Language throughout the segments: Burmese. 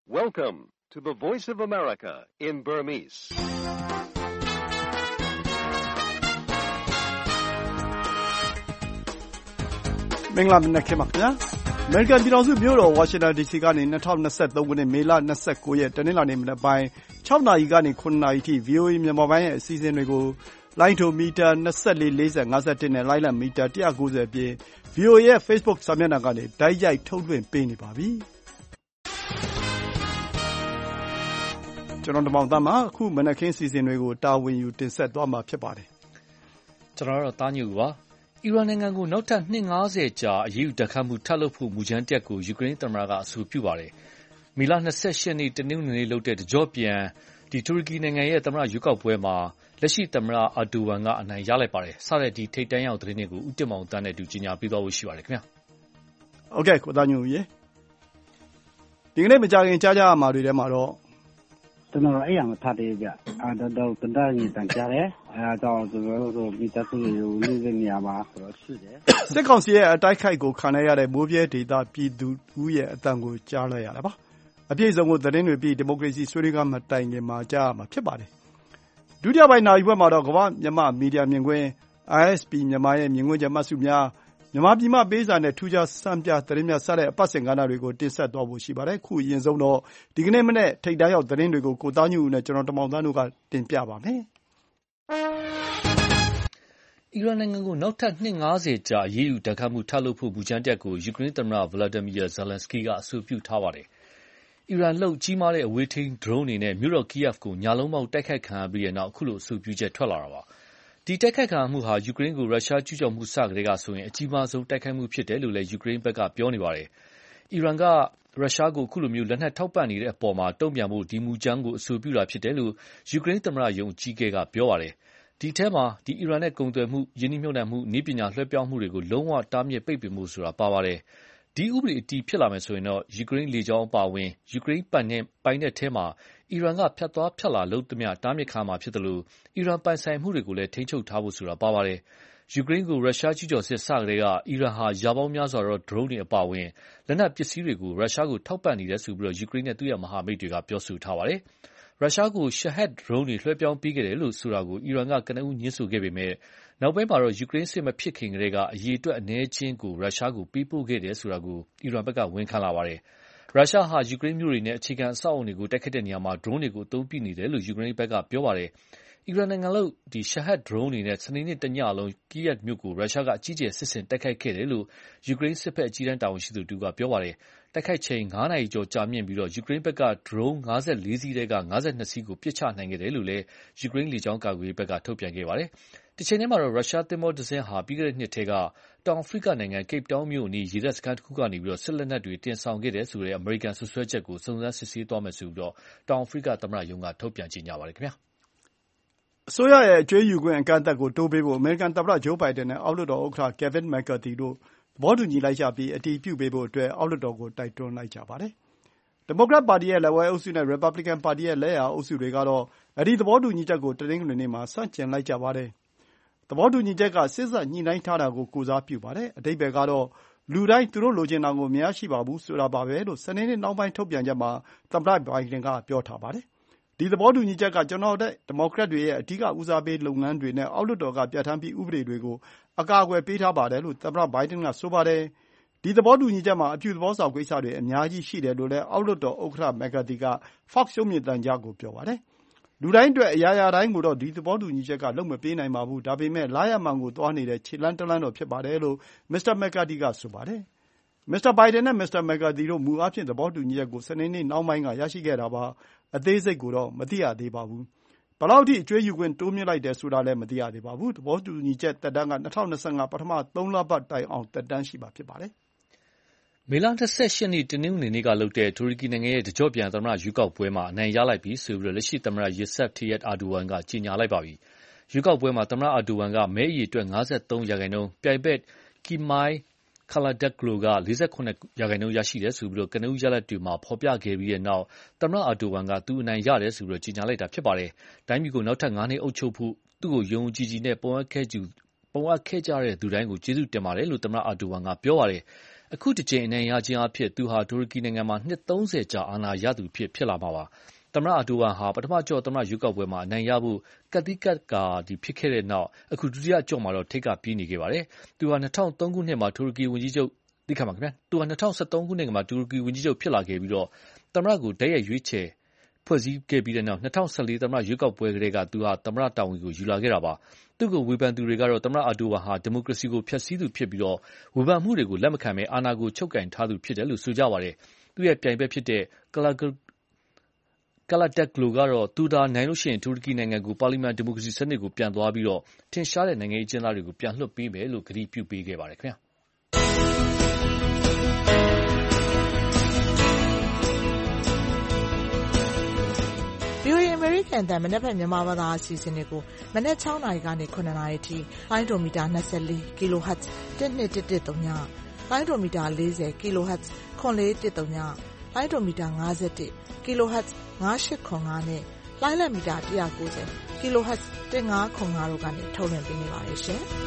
Welcome to the Voice of America in Burmese. ။မင်္ဂလာမနက်ခင်းပါခင်ဗျာ။ အမေရိကန်ပြည်ထောင်စုမြို့တော်ဝါရှင်တန်ဒီစီကနေ2023ခုနှစ်မေလ29ရက်တနင်္လာနေ့မနက်ပိုင်း6နာရီကနေ9နာရီထိ VOA မြန်မာပိုင်းရဲ့အစီအစဉ်တွေကိုလိုင်းထိုမီတာ24 40 51နဲ့လိုင်းလံမီတာ190အပြင် VOA ရဲ့ Facebook စာမျက်နှာကနေတိုက်ရိုက်ထုတ်လွှင့်ပေးနေပါပြီ။ကျွန်တော်တမောင်သားမှာအခုမနက်ခင်းအစီအစဉ်တွေကိုတာဝန်ယူတင်ဆက်သွားမှာဖြစ်ပါတယ်။ကျွန်တော်တို့တာညူပါအီရန်နိုင်ငံကိုနောက်ထပ်နှစ်90ကြာအရေးယူတိုက်ခိုက်မှုထပ်လုပ်ဖို့မူကြမ်းတက်ကိုယူကရိန်းသမ္မတကအဆိုပြုပါတယ်။မေလ28ရက်နေ့တနင်္ဂနွေနေ့လုပ်တဲ့တကြော့ပြန်တူရကီနိုင်ငံရဲ့သမ္မတရွေးကောက်ပွဲမှာလက်ရှိသမ္မတအာဒိုဝမ်ကအနိုင်ရလိုက်ပါတယ်။စတဲ့ဒီထိပ်တန်းရောက်သတင်းတွေကိုဦးတင်မောင်တန်းနဲ့အတူကြီးညာပေးသွားဖို့ရှိပါတယ်ခင်ဗျာ။ဟုတ်ကဲ့ကိုသားညူရေဒီကနေ့မကြခင်ကြားကြရမှာတွေထဲမှာတော့ကျွန်တော်အဲ့ရမထသေးကြတော့တန်တရာကြီးတန်ကြတယ်အဲဒါတော့ကျွန်တော်တို့မိသားစုတွေကိုလူနေရာမှာဆိုတော့ရှိတယ်စစ်ကောင်စီရဲ့အတိုက်ခိုက်ကိုခံရတဲ့မိုးပြဲဒေသပြည်သူဦးရဲ့အတန်ကိုကြားလိုက်ရတာပါအပြည့်စုံကိုသတင်းတွေပြီးဒီမိုကရေစီဆွေးနွေးကမတိုင်ခင်မှာကြားရမှာဖြစ်ပါတယ်ဒုတိယပိုင်းနိုင်ဘက်မှာတော့ကမ္ဘာမြန်မာမီဒီယာမြင်ကွင်း ISP မြန်မာရဲ့မြင်ကွင်းချက်မှတ်စုများမြန်မာပြည်မှပေးစာနဲ့ထူးခြားစံပြသတင်းများစတဲ့အပတ်စဉ်ကဏ္ဍတွေကိုတင်ဆက်သွားဖို့ရှိပါတယ်ခုအရင်ဆုံးတော့ဒီကနေ့မနေ့ထိပ်တန်းရောက်သတင်းတွေကိုကိုသားညူနဲ့ကျွန်တော်တမောင်သားတို့ကတင်ပြပါမယ်အီရန်နိုင်ငံကိုနောက်ထပ်နှစ်90ကြာအရေးယူတိုက်ခိုက်မှုထပ်လုပ်ဖို့မူကြမ်းတက်ကိုယူကရိန်းသမ္မတဗလာဒီမီယာဇယ်လန်စကီကအဆိုပြုထားပါတယ်အီရန်လှုပ်ကြီးမားတဲ့အဝေးထိန်းဒရုန်းတွေနဲ့မြို့တော်ကီယက်ကိုညလုံးပေါက်တိုက်ခိုက်ခံရပြီးတဲ့နောက်အခုလိုအဆိုပြုချက်ထွက်လာတာပါဒီတိုက်ခိုက်ခံရမှုဟာယူကရိန်းကိုရုရှားကျူးကျော်မှုစကတည်းကဆိုရင်အကြီးမားဆုံးတိုက်ခိုက်မှုဖြစ်တယ်လို့လည်းယူကရိန်းဘက်ကပြောနေပါတယ်။အီရန်ကရုရှားကိုအခုလိုမျိုးလက်နက်ထောက်ပံ့နေတဲ့အပေါ်မှာတုံ့ပြန်ဖို့ဒီမူကြမ်းကိုအဆိုပြုတာဖြစ်တယ်လို့ယူကရိန်းသမ္မတရုံးအကြီးအကဲကပြောပါတယ်။ဒီထဲမှာအီရန်နဲ့ကုန်သွယ်မှုယင်းနှိမ့်နှံမှုနည်းပညာလွှဲပြောင်းမှုတွေကိုလုံးဝတားမြစ်ပိတ်ပင်မှုဆိုတာပါပါတယ်။ဒီဥပဒေအတည်ဖြစ်လာမယ်ဆိုရင်တော့ယူကရိန်းလေကြောင်းအပါအဝင်ယူကရိန်းပိုင်နက်ထဲမှာအီရန်ကဖြတ်သွားဖြတ်လာလုပ်သမျှတားမြစ်ခံမှာဖြစ်တယ်လို့အီရန်ပိုင်ဆိုင်မှုတွေကိုလည်းထိန်းချုပ်ထားဖို့ဆိုတာပါပါတယ်။ယူကရိန်းကိုရုရှားကျူးကျော်စစ်စကတည်းကအီရန်ဟာရာပေါင်းများစွာသောဒရုန်းတွေအပါအဝင်လက်နက်ပစ္စည်းတွေကိုရုရှားကိုထောက်ပံ့နေတယ်ဆိုပြီးယူကရိန်းနဲ့သူ့ရဲ့မဟာမိတ်တွေကပြောဆိုထားပါတယ်။ရုရှားကို Shahed ဒရုန်းတွေလွှဲပြောင်းပေးခဲ့တယ်လို့ဆိုတာကိုအီရန်ကကနဦးညှင်းဆိုခဲ့ပေမဲ့နောက်ပိုင်းမှာတော့ယူကရိန်းစစ်မဖြစ်ခင်ကတည်းကအရေးအတွက်အနည်းချင်းကိုရုရှားကိုပေးပို့ခဲ့တယ်ဆိုတာကိုအီရန်ဘက်ကဝန်ခံလာပါတယ်။ရုရှားဟာယူကရိန်းမြို့တွေနဲ့အခြေခံအဆောက်အအုံတွေကိုတိုက်ခိုက်တဲ့နေရာမှာဒရုန်းတွေကိုအသုံးပြုနေတယ်လို့ယူကရိန်းဘက်ကပြောပါတယ်။အီရန်နိုင်ငံလုပ်Shahed ဒရုန်းတွေနဲ့စနေနေ့တညလုံးကီယက်မြို့ကိုရုရှားကအကြီးအကျယ်စစ်ဆင်တိုက်ခိုက်ခဲ့တယ်လို့ယူကရိန်းစစ်ဘက်အကြီးတန်းတာဝန်ရှိသူတူကပြောပါတယ်။တိုက်ခိုက်ချိန်9နာရီကျော်ကြာမြင့်ပြီးယူကရိန်းဘက်ကဒရုန်း54စီးထဲက52စီးကိုပစ်ချနိုင်ခဲ့တယ်လို့လည်းယူကရိန်းလေကြောင်းကာကွယ်ရေးဘက်ကထုတ်ပြန်ခဲ့ပါတယ်။တချိန်တည်းမှာတော့ရုရှားသင်္ဘောတစ်စင်းဟာပြီးခဲ့တဲ့နှစ်ထဲကတောင်အာဖရိကနိုင်ငံကိပ်တောင်းမြို့အနီးရေတပ်စခန်းတစ်ခုကနေစစ်လက်နက်တွေတင်ဆောင်ခဲ့တယ်ဆိုတဲ့အမေရိကန်စွပ်စွဲချက်ကိုစုံစမ်းစစ်ဆေးသွားမယ်ဆိုပြီးတောင်အာဖရိကသမ္မတရုံးကထုတ်ပြန်ကြေညာပါတယ်ခင်ဗျာ။အစိုးရရဲ့အကျွေးယူခွင့်အကန့်အသတ်ကိုတိုးပေးဖို့အမေရိကန်သမ္မတဂျိုးဘိုင်ဒန်နဲ့အောက်လွှတ်တော်ဥက္ကဋ္ဌကယ်ဗင်မက်ကာသီတို့သဘောတူညီလိုက်ကြပြီးအတည်ပြုပေးဖို့အတွက်အောက်လွှတ်တော်ကိုတိုက်တွန်းလိုက်ကြပါတယ်။ဒီမိုကရက်ပါတီရဲ့လက်ဝဲအုပ်စုနဲ့ရီပတ်ဘလီကန်ပါတီရဲ့လက်ယာအုပ်စုတွေကတော့အဲဒီသဘောတူညီချက်ကိုတနင်္ဂနွေနေ့မှာဆန့်ကျင်လိုက်ကြပါတယ်။သဘောတူညီချက်ကစေ့စပ်ညှိနှိုင်းထားတာကိုကိုယ်စားပြုပါတယ်။အဓိပ္ပါယ်ကတော့လူတိုင်းသူတို့လိုချင်တာကိုမရရှိပါဘူးဆိုတာပါပဲလို့စနေနေ့နောက်ပိုင်းထုတ်ပြန်ချက်မှာသမ္မတဘိုင်ဒန်ကပြောထားပါတယ်။ဒီသဘောတူညီချက်ကကျွန်တော်တို့ဒီမိုကရက်တွေရဲ့အဓိကဦးစားပေးလုပ်ငန်းတွေနဲ့အောက်လွှတ်တော်ကပြဋ္ဌာန်းပြီးဥပဒေတွေကိုအကာအကွယ်ပေးထားပါတယ်လို့သမ္မတဘိုင်ဒန်ကဆိုပါတယ်။ဒီသဘောတူညီချက်မှာအပြုသဘောဆောင်ကိစ္စတွေအများကြီးရှိတယ်လို့လည်းအောက်လွှတ်တော်ဥက္ကဋ္ဌမက်ကာသီက Fox ရုပ်မြင်သံကြားကိုပြောပါတယ်။လူတိုင်းအတွက်အရာရာတိုင်းကိုတော့ဒီသဘောတူညီချက်ကလုပ်မပေးနိုင်ပါဘူး။ဒါပေမဲ့လားယာမှန်ကိုသွားနေတဲ့ခြေလှမ်းတလှမ်းတော့ဖြစ်ပါတယ်လို့မစ္စတာမက်ကာသီကဆိုပါတယ်။မစ္စတာဘိုင်ဒန်နဲ့မစ္စတာမက်ကာသီတို့မူအားဖြင့်သဘောတူညီချက်ကိုစနေနေ့နှောင်းပိုင်းကရရှိခဲ့တာပါ။အသေးစိတ်ကိုတော့မသိရသေးပါဘူး။ဘယ်လောက်ထိအကျွေးယူခွင့်တိုးမြှင့်လိုက်တယ်ဆိုတာလည်းမသိရသေးပါဘူး။သဘောတူညီချက်သက်တမ်းက2025ပထမ3လပတ်တိုင်အောင်သက်တမ်းရှိမှာဖြစ်ပါတယ်။မေလ28ရက်နေ့တနင်္ဂနွေနေ့ကလုပ်တဲ့တူရကီနိုင်ငံရဲ့တကြော့ပြန်သမ္မတရွေးကောက်ပွဲမှာအနိုင်ရလိုက်ပြီဆိုပြီးလက်ရှိသမ္မတရက်ဆက်တီယက်အာဒိုဝမ်ကကြေညာလိုက်ပါပြီ။ရွေးကောက်ပွဲမှာသမ္မတအာဒိုဝမ်ကမဲအရေအတွက်53%ပြိုင်ဘက်ကီမိုင်ခလာဒက်ကလိုက48%ရရှိတယ်ဆိုပြီးကနဦးရလဒ်တွေမှာဖော်ပြခဲ့ပြီးတဲ့နောက်သမ္မတအာဒိုဝမ်ကသူအနိုင်ရတယ်ဆိုပြီးကြေညာလိုက်တာဖြစ်ပါတယ်။တိုင်းပြည်ကိုနောက်ထပ်9နှစ်အုပ်ချုပ်ဖို့သူ့ကိုယုံကြည်ကြည်နဲ့ပုံအပ်ခဲ့ကြတဲ့သူတိုင်းကိုကျေးဇူးတင်ပါတယ်လို့သမ္မတအာဒိုဝမ်ကပြောပါတယ်။အခုတစ်ကြိမ်အနိုင်ရခြင်းအဖြစ်သူဟာတူရကီနိုင်ငံမှာနှစ်30ကြာအာဏာရသူဖြစ်လာမှာပါ။သမ္မတအဒိုဝမ်ဟာပထမကြော့သမ္မတရွေးကောက်ပွဲမှာအနိုင်ရဖို့ကတိကတ်ဖြစ်ခဲ့တဲ့နောက်အခုဒုတိယကြော့မှာတော့ထိပ်ကပြေးနေခဲ့ပါတယ်။သူဟာ2003ခုနှစ်မှာတူရကီဝန်ကြီးချုပ်သူဟာ2013ခုနှစ်မှာတူရကီဝန်ကြီးချုပ်ဖြစ်လာခဲ့ပြီးသမ္မတကိုတိုက်ရိုက်ရွေးချယ်ဖွဲ့စည်းခဲ့ပြီးတဲ့နောက်2014သမ္မတရွေးကောက်ပွဲကလေးကသူဟာသမ္မတတာဝန်ကိုယူလာခဲ့တာပါ။သူ့ကိုဝေဖန်သူတွေကတော့သမ္မတအဒိုဝမ်ဟာဒီမိုကရေစီကိုဖျက်ဆီးသူဖြစ်ပြီးဝေဖန်မှုတွေကိုလက်မခံဘဲအာဏာကိုချုပ်ကိုင်ထားသူဖြစ်တယ်လို့ဆိုကြပါတယ်။သူ့ရဲ့ပြိုင်ဘက်ဖြစ်တဲ့ကာလာတက်ဂလိုကတော့သူသာနိုင်လို့ရှိရင်တူရကီနိုင်ငံကိုပါလီမန်ဒီမိုကရေစီစနစ်ကိုပြန်သွားပြီးထင်ရှားတဲ့နိုင်ငံရေးအကျဉ်းသားတွေကိုပြန်လွှတ်ပေးမယ်လို့ကတိပြုပေးခဲ့ပါတယ်ခင်ဗျာ။ VOA အမေရိကန်အသံမနက်ဖြန်မြန်မာဘာသာအစီအစဉ်တွေကိုမနက်6နာရီကနေ9နာရီထိလိုင်းဒိုမီတာ24 kHz 12113ညလိုင်းဒိုမီတာ40 kHz 9413ညလိုင်းဒိုမီတာ51 kHz 9805နဲ့လိုင်းလက်မီတာ190 kHz 1505တို့ကနေထုတ်လွှင့်ပေးနေပါတယ်ရှင်။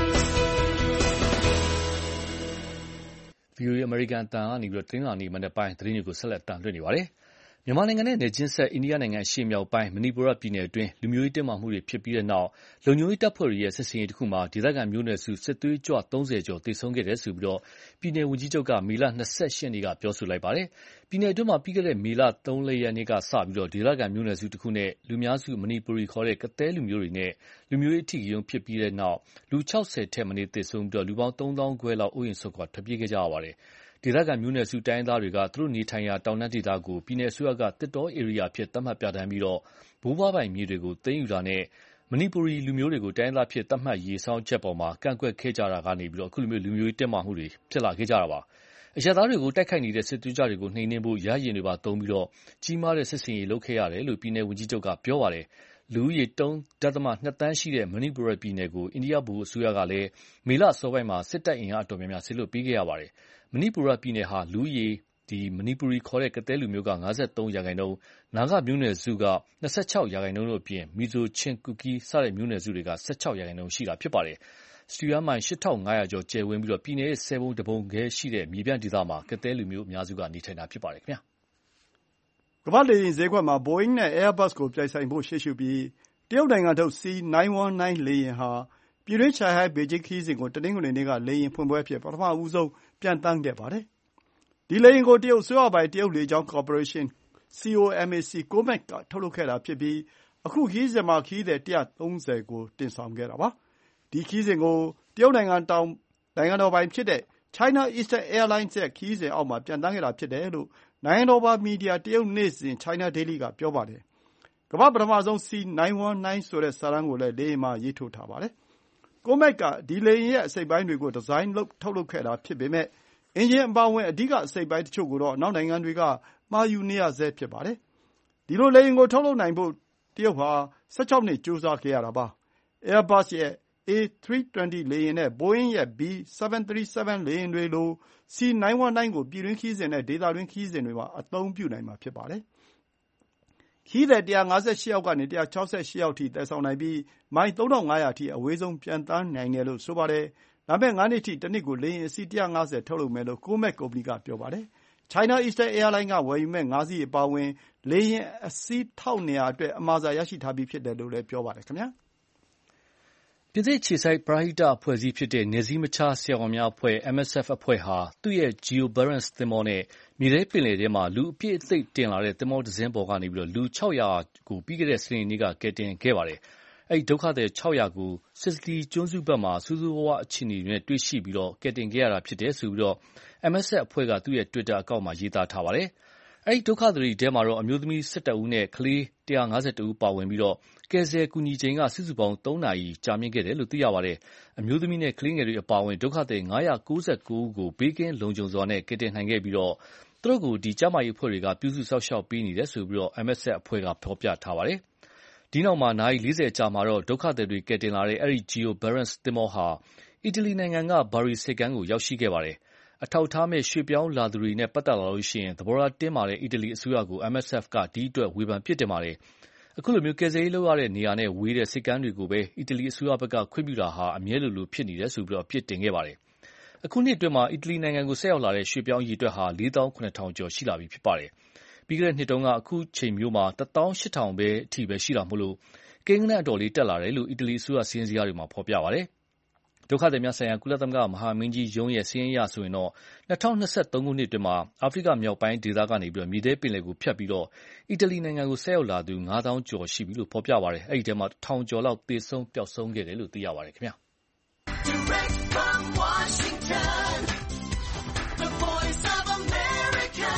VOA အမေရိကန်အသံကနေတင်းလာနေမနေ့ပိုင်းသတင်းတွေကိုဆက်လက်တင်ပြနေပါတယ်။မြန်မာနိုင်ငံနဲ့နယ်ချင်းဆက်အိန္ဒိယနိုင်ငံအရှေ့မြောက်ပိုင်းမဏိပူရပြည်နယ်အတွင်းလူမျိုးရေးတင်းမာမှုတွေဖြစ်ပြီးတဲ့နောက်လုံခြုံရေးတပ်ဖွဲ့တွေရဲ့စစ်ဆင်ရေးတစ်ခုမှာဒေသခံမျိုးနွယ်စုစစ်သွေးကြွ30ကျော်သေဆုံးခဲ့တယ်ဆိုပြီးပြည်နယ်ဝန်ကြီးချုပ်ကမေလ28ရက်နေ့ကပြောဆိုလိုက်ပါတယ်။ပြည်နယ်အတွင်းမှာပြီးခဲ့တဲ့မေလ3ရက်နေ့ကစပြီးဒေသခံမျိုးနွယ်စုတစ်ခုနဲ့လူများစုမဏိပူရီခေါ်တဲ့ကသဲလူမျိုးတွေနဲ့လူမျိုးရေးအထီးကျုံဖြစ်ပြီးတဲ့နောက်လူ60ထက်မနည်းသေဆုံးပြီးလူပေါင်း3000ခွဲလောက်အိုးအိမ်ဆွတ်ခွာထွက်ပြေးခဲ့ကြရပါတယ်။ဒေသခံမျိုးနွယ်စုတိုင်းရင်းသားတွေကသူတို့နေထိုင်ရာတောင်တန်းဒေသကိုပြည်နယ်အစိုးရကတစ်တောဧရိယာဖြစ်သတ်မှတ်ပြဋ္ဌာန်းပြီးဘိုးဘွားပိုင်မြေတွေကိုသိမ်းယူတာနဲ့မဏိပူရီလူမျိုးတွေကိုတိုင်းရင်းသားဖြစ်သတ်မှတ်ရေးဆောင်ချက်ပေါ်မှာကန့်ကွက်ခဲ့ကြတာကနေအခုလိုလူမျိုးရေးတင်းမာမှုတွေဖြစ်လာခဲ့ကြတာပါ။အရပ်သားတွေကိုတိုက်ခိုက်နေတဲ့စစ်သွေးကြွတွေကိုနှိမ်နင်းဖို့ရဟတ်ယာဉ်တွေပါသုံးပြီးကြီးမားတဲ့စစ်ဆင်ရေးလုပ်ခဲ့ရတယ်လို့ပြည်နယ်ဝန်ကြီးချုပ်ကပြောပါတယ်။လူဦးရေ3.2 သန်းရှိတဲ့မဏိပူရပြည်နယ်ကိုအိန္ဒိယဗဟိုအစိုးရကလည်းမေလအစောပိုင်းမှာစစ်တပ်အင်အားအတော်များများဆေလွတ်ပေးခဲ့ရပါတယ်။မဏိပူရပြည်နယ်ဟာလူဦးရေမဏိပူရီခေါ်တဲ့ကသဲလူမျိုးက53%နာဂမျိုးနွယ်စုက26%တို့အပြင်မီဇိုချင်းကူကီစတဲ့မျိုးနွယ်စုတွေက16%ရှိတာဖြစ်ပါတယ်။စတူယာမိုင်8500ကျော်ကျယ်ဝန်းပြီးပြည်နယ်ရဲ့10ပုံတပုံခဲရှိတဲ့မြေပြန့်ဒေသမှာကသဲလူမျိုးအများစုကနေထိုင်တာဖြစ်ပါတယ်ခင်ဗျာ။ကမ္ဘာ့လေယာဉ်ဈေးကွက်မှာ Boeing နဲ့ Airbus ကိုပြိုင်ဆိုင်ဖို့ရှေ့ရှုပြီးတရုတ်နိုင်ငံထုတ် C919 လေယာဉ်ဟာပြည်တွင်းရှန်ဟိုင်းဘေဂျင်းခရီးစဉ်ကိုတနင်္ဂနွေနေ့ကလေယာဉ်ဖွင့်ပွဲအဖြစ်ပထမဆုံးပျံသန်းခဲ့ပါတယ်။ဒီလေယာဉ်ကိုတရုတ်အစိုးရပိုင်တရုတ်လေကြောင်းကော်ပိုရေးရှင်း COMAC ကထုတ်လုပ်ခဲ့တာဖြစ်ပြီးအခုခရီးစဉ်မှာခရီးသည်130ကိုတင်ဆောင်ခဲ့တာပါ။ဒီခရီးစဉ်ကိုတရုတ်နိုင်ငံတော်ပိုင်ဖြစ်တဲ့ China Eastern Airlines ရဲ့ခရီးစဉ်အောက်မှာပျံသန်းခဲ့တာဖြစ်တယ်လို့နိုင်ငံတော်ပိုင်မီဒီယာတရုတ်နေ့စဉ် China Daily ကပြောပါတယ်။ကမ္ဘာ့ပထမဆုံး C919 ဆိုတဲ့စာတမ်းကိုလည်းလေယာဉ်မှာရေးထိုးထားပါတယ်။ COMAC ကဒီလေယာဉ်ရဲ့အစိတ်အပိုင်းတွေကိုဒီဇိုင်းထုတ်လုပ်ခဲ့တာဖြစ်ပေမယ့်အင်ဂျင်အပါအဝင်အဓိကအစိတ်အပိုင်းတချို့ကိုတော့အနောက်နိုင်ငံတွေကမှာယူနေရဆဲဖြစ်ပါတယ်။ဒီလိုလေယာဉ်ကိုထုတ်လုပ်နိုင်ဖို့တရုတ်ဟာ16နှစ်ကြိုးစားခဲ့ရတာပါ။ Airbus ရဲ့ A320 လေယာဉ်နဲ့ Boeing ရဲ့ B737 လေယာဉ်တွေလို C919 ကိုပြည်တွင်းခရီးစဉ်နဲ့ဒေသတွင်းခရီးစဉ်တွေမှာအသုံးပြုနိုင်မှာဖြစ်ပါတယ်။ခရီးသည်158ယောက်ကနေ168ယောက်အထိသယ်ဆောင်နိုင်ပြီးမိုင်3500အထိအဝေးဆုံးပျံသန်းနိုင်တယ်လို့ဆိုပါတယ်။လာမယ့်5နှစ်ထိတနှစ်ကိုလေယာဉ်အစီး150ထုတ်လုပ်မယ်လို့ COMAC ကုမ္ပဏီကပြောပါတယ်။ China Eastern Airlines ကဝယ်ယူမယ့်5စီးအပါအဝင်လေယာဉ်အစီး1200အတွက်အမှာစာရရှိထားပြီးဖြစ်တယ်လို့လည်းပြောပါတယ်ခင်ဗျာ။ပြင်သစ်အခြေစိုက်ပရဟိတအဖွဲ့အစည်းဖြစ်တဲ့နယ်စည်းမခြားဆရာဝန်များအဖွဲ့ MSF အဖွဲ့ဟာသူ့ရဲ့ Geo Barents သင်္ဘောနဲ့မြေထဲပင်လယ်ထဲမှာလူအပြည့်အသိပ်တင်လာတဲ့သင်္ဘောတစ်စင်းပေါ်ကနေလူ600ကိုပြီးခဲ့တဲ့စနေနေ့ကကယ်တင်ခဲ့ပါတယ်။အဲဒီဒုက္ခသည်600ကိုစစ်စကီကျွန်းစုဘက်မှာဆိုးဆိုးဝါးဝါးအခြေအနေတွေနဲ့တွေ့ရှိပြီးကယ်တင်ခဲ့ရတာဖြစ်တယ်ဆိုပြီးMSF အဖွဲ့ကသူ့ရဲ့ Twitter အကောင့်မှာရေးသားထားပါတယ်။အဲဒီဒုက္ခသည်တွေထဲမှာအမျိုးသမီး11ဦးနဲ့ကလေး152ဦးပါဝင်ပြီးကယ်ဆယ်ကူညီချိန်ကစုစုပေါင်း3နာရီကြာမြင့်ခဲ့တယ်လို့သိရပါတယ်။အမျိုးသမီးနဲ့ကလေးငယ်တွေအပါအဝင်ဒုက္ခသည်999ဦးကိုဘေးကင်းလုံခြုံစွာနဲ့ကယ်တင်နိုင်ခဲ့ပြီးသူတို့ကိုကျန်းမာရေးအဖွဲ့တွေကပြုစုစောင့်ရှောက်ပေးနေတယ်ဆိုပြီး MSF အဖွဲ့ကဖော်ပြထားပါတယ်။ဒီနောက်နာရီ40ကြာမှာဒုက္ခသည်တွေကယ်တင်လာတဲ့အဲဒီ Geo Barents သင်္ဘောဟာအီတလီနိုင်ငံကBari ဆိပ်ကမ်းကိုရောက်ရှိခဲ့ပါတယ်။အထောက်အထားမဲ့ရွှေ့ပြောင်းလာသူတွေနဲ့ပတ်သက်လာရင်သဘောထားတင်းမာတဲ့အီတလီအစိုးရကို MSF ကဒီအတွက်ဝေဖန်ပြစ်တင်ပါတယ်။အခုလိုကယ်ဆယ်ရေးလုပ်ရတဲ့နေရာနဲ့ဝေးတဲ့ဆိပ်ကမ်းတွေကိုပဲအီတလီအစိုးရဘက်ကခွင့်ပြုတာဟာအမြဲလိုဖြစ်နေတယ်ဆိုပြီးအပြစ်တင်ခဲ့ပါတယ်။အခုနှစ်အတွင်းအီတလီနိုင်ငံကိုဆက်ရောက်လာတဲ့ရွှေ့ပြောင်းအရေအတွက်ဟာ 4,700 ကျော်ရှိလာပြီဖြစ်ပါတယ်။ပြီးခဲ့တဲ့နှစ်တုန်းကအခုချိန်မျိုးမှာ 18,000 ပဲအထိပဲရှိတာမို့ကိန်းဂဏန်းအတော်လေးတက်လာတယ်လို့အီတလီအစိုးရစာရင်းဇယားတွေမှာဖော်ပြပါတယ်။ဒုက္ခသည်များဆိုင်ရာကုလသမဂ္ဂမဟာမင်းကြီးရုံးရဲ့စာရင်းအရဆိုရင်2023 ခုနှစ်အတွင်းအာဖရိကမြောက်ပိုင်းဒေသကနေမြေထဲပင်လယ်ကိုဖြတ်ပြီးအီတလီနိုင်ငံကိုဆက်ရောက်လာသူ 5,000 ကျော်ရှိပြီလို့ဖော်ပြပါတယ်။အဲဒီထဲမှာ 1,000 ကျော်လောက်သေဆုံးပျောက်ဆုံးခဲ့တယ်လို့သိရပါတယ်ခင်ဗျာ။ Direct from Washington, the voice of America,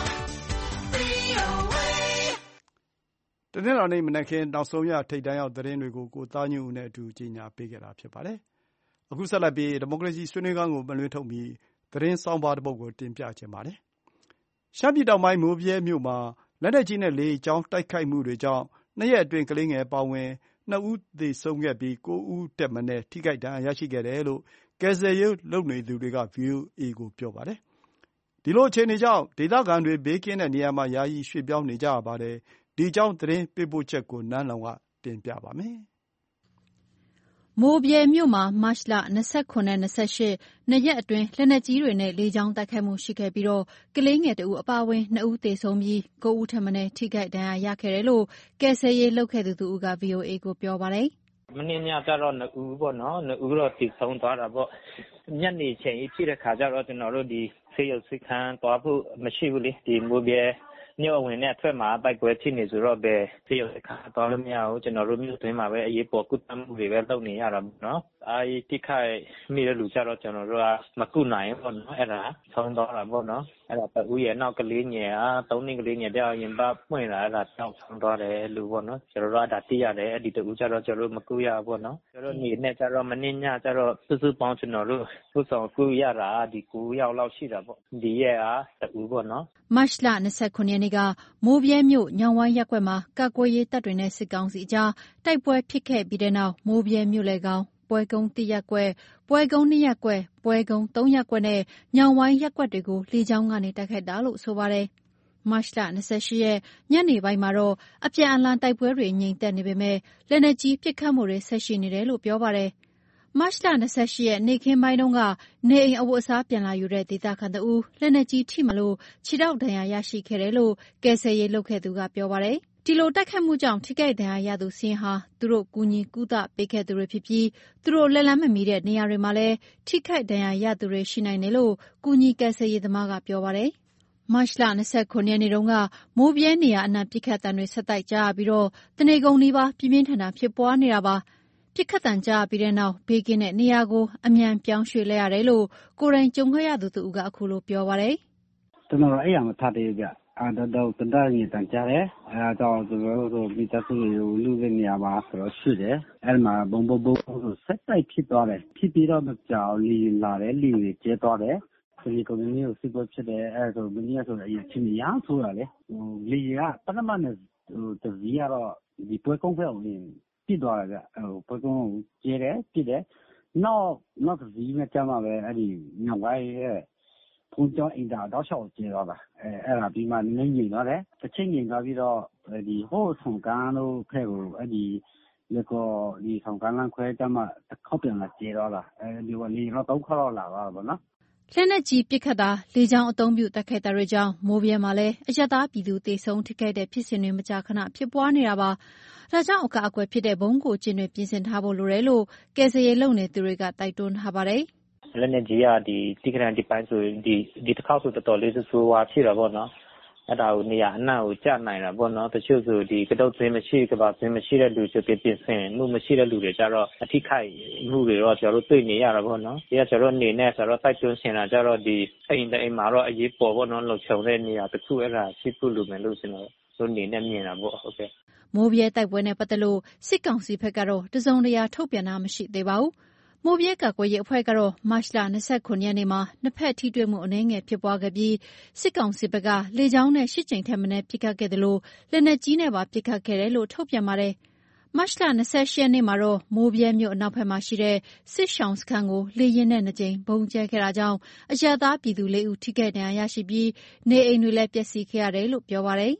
VOA. တနင်္လာနေ့မနက်ခင်းနောက်ဆုံးရထိပ်တန်းရောက်သတင်းတွေကိုကိုသားညွန့်ဦးနဲ့အတူကြီးညာပေးခဲ့တာဖြစ်ပါတယ်။အခုဆက်လက်ပြီးဒီမိုကရေစီဆွေးနွေးခန်းကိုမလွှဲထုတ်ပြီးသတင်းဆောင်းပါးတစ်ပုဒ်ကိုတင်ပြခြင်းပါတယ်။ရှမ်းပြည်တောင်ပိုင်းမိုးဗြဲမြို့မှာလက်နက်ကြီးနဲ့လေကြောင်းတိုက်ခိုက်မှုတွေကြောင့်2 ရက်အတွင်းကလေးငယ်ပါဝင်2 ဦးသေဆုံးခဲ့ပြီး9 ဦးတက်မံထိခိုက်ဒဏ်ရာရရှိခဲ့တယ်လို့ကယ်ဆယ်ရေးလုပ်နေသူတွေက VOA ကိုပြောပါတယ်။ဒီလိုအခြေအနေကြောင့်ဒေသခံတွေဘေးကင်းတဲ့နေရာမှာယာယီရွှေ့ပြောင်းနေကြရပါတယ်။ဒီအကြောင်းသတင်းပေးပို့ချက်ကိုနန်းလောင်ဝ်ကတင်ပြပါမယ်။မိုးဗြဲမြို့မှာမတ်လ29နဲ့28 2 ရက်အတွင်းလက်နက်ကြီးတွေနဲ့လေကြောင်းတိုက်ခိုက်မှုရှိခဲ့ပြီးကလေးငယ်2 ဦးအပါအဝင်2 ဦးသေဆုံးပြီး9 ဦးထက်မနည်းထိခိုက်ဒဏ်ရာရခဲ့တယ်လို့ကယ်ဆယ်ရေးလုပ်ခဲ့သူတဦးက VOA ကိုပြောပါတယ်။မနေ့ညကျတော့2 ဦးပေါ့နော်2 ဦးတော့သေဆုံးသွားတာပေါ့ညနေချိန်ဖြစ်တဲ့ခါကျတော့ကျွန်တော်တို့ဒီဆေးရုံစိတ်ခန်းသွားဖို့မရှိဘူးလေဒီမိုးဗြဲမြို့အဝင်နဲ့အထွက်မှာတိုက်ပွဲဖြစ်နေဆိုတော့ပဲဆေးရုံစိတ်ခန်းသွားလို့မရဘူးကျွန်တော်တို့မြို့တွင်းမှာပဲအရေးပေါ်ကုသမှုတွေပဲလုပ်နေရတာပေါ့နော်တိခိုက်မိတဲ့လူကျတော့ကျွန်တော်တို့ကမကုနိုင်ဘူးပေါ့နော်အဲ့ဒါဆုံးသွားတာပေါ့နော်အဲ့ဒါတူရဲ့နောက်ကလေးငယ်3 နှစ်ကလေးငယ်တယောက်ရင်ပါပွင့်လာအဲ့ဒါတောက်ဆုံးသွားတယ်လူပေါ့နော်ကျွန်တော်တို့ကဒါသိရတယ်အဲ့ဒီတူကျတော့ကျွန်တော်တို့မကုရဘူးပေါ့နော်ကျွန်တော်နေနဲ့ကျတော့မနေ့ညကျတော့စုပေါင်းကျွန်တော်တို့ကုဆောင်ကုရတာဒီ9 ယောက်လောက်ရှိတာပေါ့ဒီရဲ့တူပေါ့နော်မတ်လ29 ရက်နေ့ကမိုးဗြဲမြို့ညောင်ဝိုင်းရပ်ကွက်မှာကာကွယ်ရေးတပ်တွေနဲ့စစ်ကောင်စီအကြားတိုက်ပွဲဖြစ်ခဲ့ပြီးတဲ့နောက်မိုးဗြဲမြို့လယ်ကောင်ပွဲကုန်း1 ရပ်ကွက်ပွဲကုန်း2 ရပ်ကွက်ပွဲကုန်း3 ရပ်ကွက်နဲ့ညောင်ဝိုင်းရပ်ကွက်တွေကိုလေကြောင်းကနေတိုက်ခိုက်တာလို့ဆိုပါတယ်။မတ်လ28 ရက်ညနေပိုင်းမှာတော့အပြန်အလှန်တိုက်ပွဲတွေငြိမ်သက်နေပေမဲ့လက်နက်ကြီးပစ်ခတ်မှုတွေဆက်ရှိနေတယ်လို့ပြောပါတယ်။မတ်လ28 ရက်နေ့ခင်းပိုင်းတုန်းကနေအိမ်အဝတ်အစားပြန်လာယူတဲ့ဒေသခံတဦးလက်နက်ကြီးထိမှန်လို့ခြေထောက်ဒဏ်ရာရရှိခဲ့တယ်လို့ကယ်ဆယ်ရေးလုပ်ခဲ့သူကပြောပါတယ်။ဒီလိုတိုက်ခတ်မှုကြောင့်ထိခိုက်ဒဏ်ရာရသူစာရင်းဟာသူတို့ကူညီကုသပေးခဲ့သူတွေဖြစ်ပြီးသူတို့လက်လန်းမမီတဲ့နေရာတွေမှာလည်းထိခိုက်ဒဏ်ရာရသူတွေရှိနိုင်တယ်လို့ကူညီကယ်ဆယ်ရေးသမားကပြောပါတယ်။မတ်လ29 ရက်နေ့တုန်းကမိုးဗြဲနေရာအနှံ့ပစ်ခတ်တံတွေဆက်တိုက်ကြားရပြီးတနေကုန်နီးပါးပြင်းပြင်းထန်ထန်ဖြစ်ပွားနေတာပါ။ပစ်ခတ်တံကြားပြီးတဲ့နောက်ဘေးကင်းတဲ့နေရာကိုအမြန်ပြောင်းရွှေ့လိုက်ရတယ်လို့ကိုယ်တိုင်ကြုံခဲ့ရသူတဦးကအခုလိုပြောပါတယ်။ကျွန်တော်အဲ့ရမထားသေးကြတော့တန်ကြီးတန်ကြတယ်အဲ့တော့ကျွန်တော်တို့မိသားစုတွေလူတွေနေရာမှာဆိုတော့ရှိတယ်အဲ့မှာဘုံဆက်တိုက်ဖြစ်သွားတယ်ဖြစ်ပြီးတော့မကြောက်လီလာတယ်လီတွေကျဲသွားတယ်ဒီကွန်မြူနတီကိုစစ်ပွဲဖြစ်တယ်အဲ့ဆိုမင်းရဆိုအရင်ချင်းရအောင်ဆိုတာလေလီကပထမနဲ့တစည်းကတော့ဒီပွဲကုန်းဖက်ကိုပြစ်သွားတယ်ပွဲကုန်းကိုကျဲတယ်ပြစ်တယ်နောက်တစည်းနဲ့ကြာမှာပဲအဲ့ဒီညဝိုင်းရဲ့ဖုန်းကြောင်းအင်တာတော့ရှောက်ကျဲသွားတာအဲ့ဒါပြီးမှနင်းငိမ့်သွားတယ်တစ်ချိန်ငိမ့်သွားပြီးတော့ဒီဟိုဆောင်ကန်းတို့ဖက်ကိုအဲ့ဒီလေကောဒီဆောင်ကန်းလမ်းခွဲတမှာတစ်ခေါက်ပြန်လာကျဲသွားတာဒီကလေးတော့3 ခေါက်လောက်လာသွားတာပေါ့နော်လက်နက်ကြီးပစ်ခတ်တာလေကြောင်းအုံပြုတိုက်ခိုက်တာတွေကြောင့်မိုးဗြဲမှာလည်းအရပ်သားပြည်သူသေဆုံးထိခိုက်တဲ့ဖြစ်စဉ်တွေမကြာခဏဖြစ်ပွားနေတာပါ။ဒါကြောင့်အကာအကွယ်ဖြစ်တဲ့ဘုံကိုကျင်းတွေပြင်ဆင်ထားဖို့လိုတယ်လို့ကယ်ဆယ်ရေးလုပ်နေသူတွေကတိုက်တွန်းထားပါတယ်။လက်နက်ကြီးကဒီတိကရန်ဒီပိုင်းဆိုဒီတစ်ခေါက်ဆိုတော်တော်လေးဆိုးဝါးဖြစ်တာပေါ့နော်။အဲ့ဒါကိုနေရာအနှံ့ကိုကျနိုင်တာပေါ့နော်တချို့ဆိုဒီကတုတ်သွင်းမရှိကဘာသွင်းမရှိတဲ့လူဆိုပြင်ဆင်မှုမရှိတဲ့လူတွေကြတော့အထိခိုက်မှုတွေတော့ကျွန်တော်တို့တွေ့နေရတာပေါ့နော်ဒီကကျွန်တော်အနေနဲ့ဆိုတော့တိုက်တွန်းရှင်တာကြတော့ဒီအိမ်မှာတော့အရေးပေါ်ပေါ့နော်လုံခြုံတဲ့နေရာတစ်ခုအဲ့ဒါရှိဖို့လိုမယ်လို့ကျွန်တော်တို့အနေနဲ့မြင်တာပေါ့ဟုတ်ကဲ့မိုးဗြဲတိုက်ပွဲနဲ့ပတ်သက်လို့စစ်ကောင်စီဘက်ကတော့တစုံတရာထုတ်ပြန်တာမရှိသေးပါဘူးမိုးဗြဲကာကွယ်ရေးအဖွဲ့ကတော့မတ်လ29 ရက်နေ့မှာနှစ်ဖက်ထိတွေ့မှုအနည်းငယ်ဖြစ်ပွားခဲ့ပြီးစစ်ကောင်စီဘက်ကလေကြောင်းနဲ့8 ကြိမ်ထက်မနည်းပစ်ခတ်ခဲ့တယ်လို့လက်နက်ကြီးနဲ့ပါပစ်ခတ်ခဲ့တယ်လို့ထုတ်ပြန်ပါတယ်။မတ်လ28 ရက်နေ့မှာတော့မိုးဗြဲမြို့အနောက်ဘက်မှာရှိတဲ့စစ်ရှောင်းစခန်းကိုလေယာဉ်နဲ့2 ကြိမ်ဘုံကျဲခဲ့တာကြောင့်အရပ်သားပြည်သူ4 ဦးထိခိုက်ဒဏ်ရာရရှိပြီးနေအိမ်တွေလည်းပျက်စီးခဲ့ရတယ်လို့ပြောပါတယ်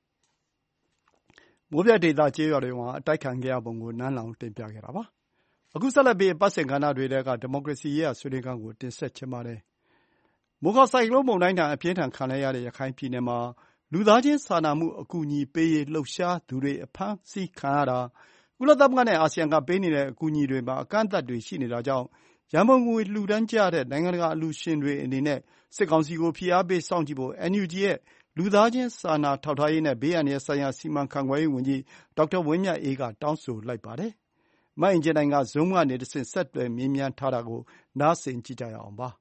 ။မိုးဗြဲဒေသကျေးရွာတွေမှာအတိုက်ခံခဲ့ရပုံကိုနန်းလောင်တင်ပြခဲ့တာပါ။အခုဆက်လက်ပြီးအပတ်စဉ်ကဏ္ဍတွေထဲကဒီမိုကရေစီရေးရာဆွေးနွေးခန်းကိုတင်ဆက်ချင်ပါတယ်။မိုခါဆိုင်ကလုန်းမုန်တိုင်းဒဏ်အပြင်းထန်ခံလိုက်ရတဲ့ရခိုင်ပြည်နယ်မှာလူသားချင်းစာနာမှုအကူအညီပေးရေးလှုပ်ရှားသူတွေအဖမ်းဆီးခံရတာကုလသမဂ္ဂနဲ့အာဆီယံကပေးနေတဲ့အကူအညီတွေမှာအကန့်အသတ်တွေရှိနေတာကြောင့်ရန်ပုံငွေလှူဒန်းကြတဲ့နိုင်ငံတကာအလှူရှင်တွေအနေနဲ့စစ်ကောင်စီကိုဖိအားပေးစောင့်ကြည့်ဖို့ NUG ရဲ့လူသားချင်းစာနာထောက်ထားရေးနဲ့ဘေးအန္တရာယ်ဆိုင်ရာစီမံခန့်ခွဲရေးဝန်ကြီးဒေါက်တာဝင်းမြတ်အေးကတောင်းဆိုလိုက်ပါတယ်။မအင်ကြင်းနိုင်က Zoom ကနေတဆင့်ဆက်သွယ်မေးမြန်းထားတာကိုနားဆင်ကြည့်ကြရအောင်ပါ။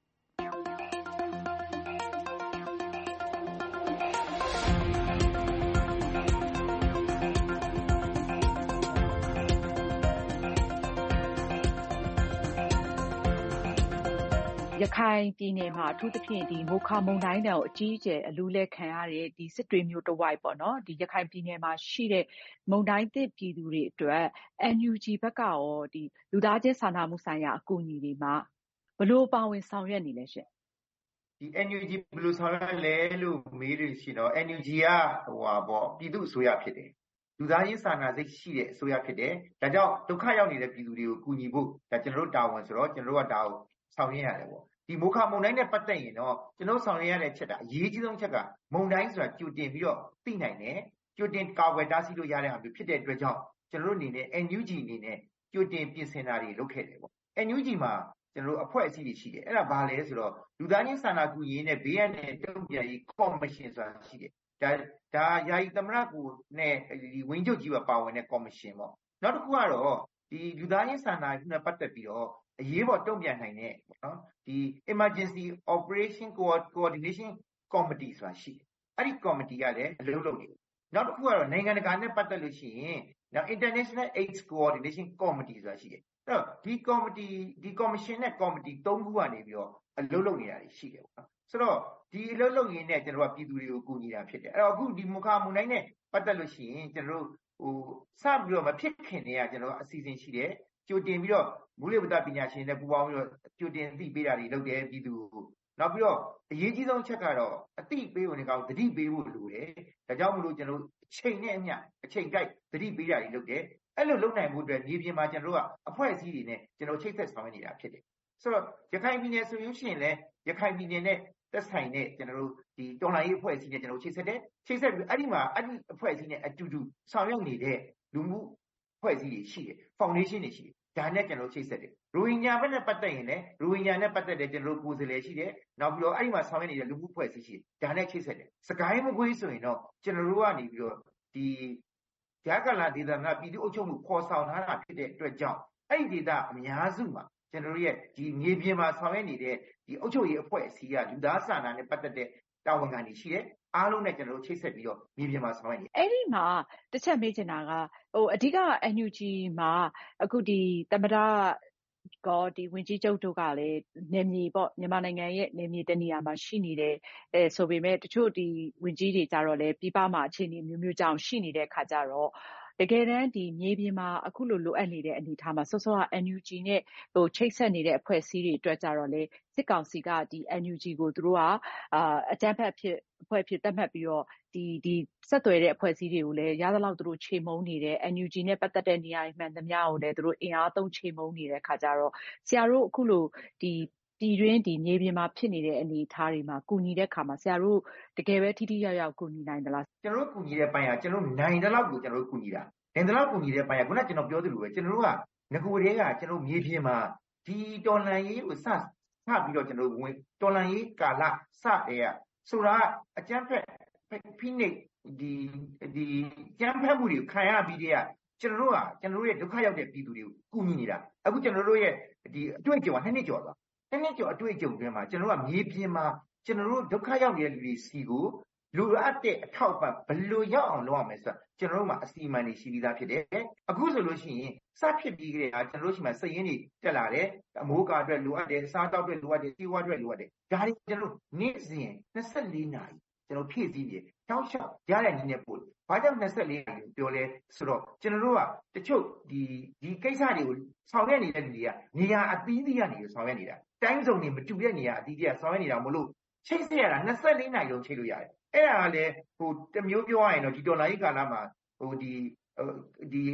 ရခိုင်ပြည်နယ်မှာအထူးသဖြင့်မိုခါမုန်တိုင်းဒဏ်ကိုအကြီးအကျယ်အလူးလဲခံရတဲ့စစ်တွေမြို့တဝိုက်ပေါ့နော်ရခိုင်ပြည်နယ်မှာရှိတဲ့မုန်တိုင်းသင့်ပြည်သူတွေအတွက် NUG ဘက်ကရောလူသားချင်းစာနာမှုဆိုင်ရာအကူအညီတွေမှာဘယ်လိုပါဝင်ဆောင်ရွက်နေလဲရှင့်။ NUG ဘယ်လိုဆောင်ရွက်လဲလို့မေးလို့ရှိရင်တော့ NUG ကပြည်သူ့အစိုးရဖြစ်တယ်။လူသားချင်းစာနာစိတ်ရှိတဲ့အစိုးရဖြစ်တယ်။ဒါကြောင့်ဒုက္ခရောက်နေတဲ့ပြည်သူတွေကိုကူညီဖို့ဒါကျွန်တော်တို့တာဝန်ဆိုတော့ကျွန်တော်တို့ကဒါကိုဆောင်ရွက်ရတယ်ပေါ့။ဒီမိုခါမုန်တိုင်းနဲ့ပတ်သက်ရင်တော့ကျွန်တော်ဆောင်ရွက်ရတဲ့အချက်ကအရေးကြီးဆုံးချက်ကမုန်တိုင်းဆိုတာကြိုတင်ပြီးတော့သိနိုင်တယ်။ကြိုတင်ကာကွယ်တားဆီးလို့ရတဲ့ဟာမျိုးဖြစ်တဲ့အတွက်ကြောင့်ကျွန်တော်တို့အနေနဲ့ NUG အနေနဲ့ကြိုတင်ပြင်ဆင်တာတွေလုပ်ခဲ့တယ်ပေါ့။ NUG မှာကျွန်တော်တို့အဖွဲ့အစည်းတွေရှိတယ်အဲ့ဒါဘာလဲဆိုတော့လူသားချင်းစာနာကူညီရေးနဲ့ဘေးအန္တရာယ်တုံ့ပြန်ရေးကော်မရှင်ဆိုတာရှိတယ်ဒါယာယီသမရကိုနဲ့ဒီဝင်းချုပ်ကြီးပါဝင်တဲ့ကော်မရှင်ပေါ့နောက်တစ်ခုကတော့ဒီလူသားချင်းစာနာမှုနဲ့ပတ်သက်ပြီးတော့အရေးပေါ်တုံ့ပြန်နိုင်တဲ့ပေါ့နော်ဒီ emergency operation coordination committee ဆိုတာရှိတယ်အဲ့ဒီကော်မတီကလည်းအလုပ်လုပ်နေတယ်နောက်တစ်ခုကတော့နိုင်ငံတကာနဲ့ပတ်သက်လို့ရှိရင်နောက် international AIDS coordination committee ဆိုတာရှိတယ်အဲ့တော့ဒီကော်မတီဒီကော်မရှင်နဲ့ကော်မတီ၃ခုကနေပြီးတော့အလုပ်လုပ်နေတာရှိတယ်ပေါ့နော်ဆိုတော့ဒီအလုပ်လုပ်ရင်းနဲ့ကျွန်တော်ကပြည်သူတွေကိုကူညီတာဖြစ်တယ်အဲ့တော့အခုဒီမုခါမုန်တိုင်းနဲ့ပတ်သက်လို့ရှိရင်ကျွန်တော်တို့စပြီးတော့မဖြစ်ခင်တည်းကကျွန်တော်အစီအစဉ်ရှိတယ်ကြိုတင်ပြီးတော့မူလဝတ္တပညာရှင်နဲ့ပူးပေါင်းပြီးတော့ကြိုတင်အသိပေးတာတွေလုပ်တယ်ပြည်သူကိုနောက်ပြီးတော့အရေးကြီးဆုံးချက်ကတော့အသိပေးဝင်ကောင်သတိပေးဖို့လိုတယ်ဒါကြောင့်မလို့ကျွန်တော်အချိန်နဲ့အမျှအချိန်ကြိုက်သတိပေးတာတွေလုပ်တယ်အဲ့လိုလုပ်နိုင်မှုအတွက်မြေပြင်မှာကျွန်တော်တို့ကအဖွဲ့အစည်းတွေနဲ့ကျွန်တော်ချိတ်ဆက်ဆောင်ရွက်နေတာဖြစ်တယ်ဆိုတော့ရခိုင်ပြည်နယ်ဆိုရင်လည်းရခိုင်ပြည်နယ်နဲ့သက်ဆိုင်တဲ့ကျွန်တော်တို့ဒီတော်လှန်ရေးအဖွဲ့အစည်းနဲ့ကျွန်တော်ချိတ်ဆက်တယ်ချိတ်ဆက်ပြီးအဲ့ဒီမှာအဲ့ဒီအဖွဲ့အစည်းနဲ့အတူတူဆောင်ရွက်နေတဲ့လူမှုအဖွဲ့အစည်းတွေရှိတယ် foundation တွေရှိတယ်ဒါနဲ့ကျွန်တော်ချိတ်ဆက်တယ်ရိုဟင်ဂျာဘက်နဲ့ပတ်သက်ရင်လည်းရိုဟင်ဂျာနဲ့ပတ်သက်တဲ့ကျွန်တော်တို့ကိုယ်စားလှယ်ရှိတယ်နောက်ပြီးတော့အဲ့ဒီမှာဆောင်ရွက်နေတဲ့လူမှုအဖွဲ့အစည်းရှိတယ်ဒါနဲ့ချိတ်ဆက်တယ်စကိုင်းမကွေးဆိုရင်တော့ကျွန်တော်တို့ကနေပြီးတော့ဒီဂျာကလာဒေသနာပြည်သူ့အုပ်ချုပ်မှုခေါ်ဆောင်ထားတာဖြစ်တဲ့အတွက်ကြောင့်အဲ့ဒီဒေသအများစုမှာကျွန်တော်တို့ရဲ့ဒီမြေပြင်မှာဆောင်ရွက်နေတဲ့ဒီအုပ်ချုပ်ရေးအဖွဲ့အစည်းကလူသားစာနာနဲ့ပတ်သက်တဲ့တာဝန်ခံတွေရှိတယ်အားလုံးနဲ့ကျွန်တော်တို့ချိတ်ဆက်ပြီးတော့မြေပြင်မှာဆောင်ရွက်နေအဲ့ဒီမှာတစ်ချက်မေးချင်တာကအဓိက NUG မှာအခုဒီသမ္မတဒီဝင်ကြီးချုပ်တို့ကလည်းနယ်မြေပေါ့မြန်မာနိုင်ငံရဲ့နယ်မြေတနေရာမှာရှိနေတယ်ဆိုပေမဲ့တချို့ဒီဝင်ကြီးတွေကြတော့လည်းပြည်ပမှာအခြေအနေမျိုးမျိုးကြောင့်ရှိနေတဲ့ခါကြတော့တကယ်တမ်းဒီမြေပြင်မှာအခုလိုအပ်နေတဲ့အနေအထားမှာစောစောက NUG နဲ့ချိတ်ဆက်နေတဲ့အဖွဲ့အစည်းတွေအတွက်ကြတော့လေစစ်ကောင်စီကဒီ NUG ကိုသူတို့ကအကြမ်းဖက်ဖြစ်အဖွဲ့ဖြစ်သတ်မှတ်ပြီးတော့ဒီဆက်သွယ်တဲ့အဖွဲ့အစည်းတွေကိုလည်းရသလောက်သူတို့ခြေမုံနေတယ် NUG နဲ့ပတ်သက်တဲ့နေရာတွေမှန်သမျှကိုလည်းသူတို့အင်အားသုံးခြေမုံနေတဲ့ခါကြတော့ဆရာတို့အခုလိုဒီပြည်တွင်းဒီမြေပြင်မှာဖြစ်နေတဲ့အနေအထားတွေမှာကူညီတဲ့ခါမှာဆရာတို့တကယ်ပဲထိထိရောက်ရောက်ကူညီနိုင်သလားကျွန်တော်တို့ကူညီတဲ့ပိုင်းကကျွန်တော်နိုင်တဲ့လောက်ကိုကျွန်တော်တို့ကူညီတာနိုင်တဲ့လောက်ကူညီတဲ့ပိုင်းကခုနကကျွန်တော်ပြောသလိုပဲကျွန်တော်တို့ကငကူတွေကကျွန်တော်မြေပြင်မှာဒီတော်လှန်ရေးကိုစပြီးတော့ကျွန်တော်ဝင်တော်လှန်ရေးကာလစတဲ့ဆိုတာအကျန်းဖက်ဖိနှိပ်ဒီကျန်းဖက်မှုတွေခံရပြီးတဲ့ကျွန်တော်တို့ရဲ့ဒုက္ခရောက်တဲ့ပြည်သူတွေကိုကူညီနေတာအခုကျွန်တော်တို့ရဲ့ဒီအတွေ့အကြုံက2နှစ်ကျော်သွား2နှစ်ကျော်အတွေ့အကြုံတွေမှာကျွန်တော်တို့ကမြေပြင်မှာကျွန်တော်တို့ဒုက္ခရောက်နေတဲ့လူတွေစီကိုလူရအပ်တဲ့အထောက်ပံ့ဘယ်လိုရောက်အောင်လုပ်ရမလဲဆိုတာကျွန်တော်တို့မှာအစီအမံတွေရှိပြီးသားဖြစ်တယ်အခုဆိုလို့ရှိရင်စဖြစ်ပြီးကြတဲ့ကျွန်တော်တို့ရှိမှစည်ရင်းတွေတက်လာတယ်အမိုးကာအတွက်လိုအပ်တယ်စားတောက်အတွက်လိုအပ်တယ်စီးပွားအတွက်လိုအပ်တယ်ဒါတွေကျွန်တော်တို့နေ့စဉ်24နာရီကျွန်တော်ဖြည့်ဆည်းပြီးတောက်လျှောက်ရတဲ့နည်းနဲ့ပို့ဘာကြောင့်24နာရီပြောလဲဆိုတော့ကျွန်တော်တို့ကတချို့ဒီကိစ္စတွေကိုဆောင်ရွက်နေတဲ့လူတွေကနေရာအသီးသီးကနေဆောင်ရွက်နေတာတိုင်းစုံတွေမတူတဲ့နေရာအသီးသီးကဆောင်ရွက်နေတာမလို့ချိတ်ဆက်ရတာ24နာရီလုံးချိတ်လို့ရတယ်အဲ့ဒါကလည်းတမျိုးပြောရရင်တော့ဒီဒေါ်လာကြီးကာလမှာဒီ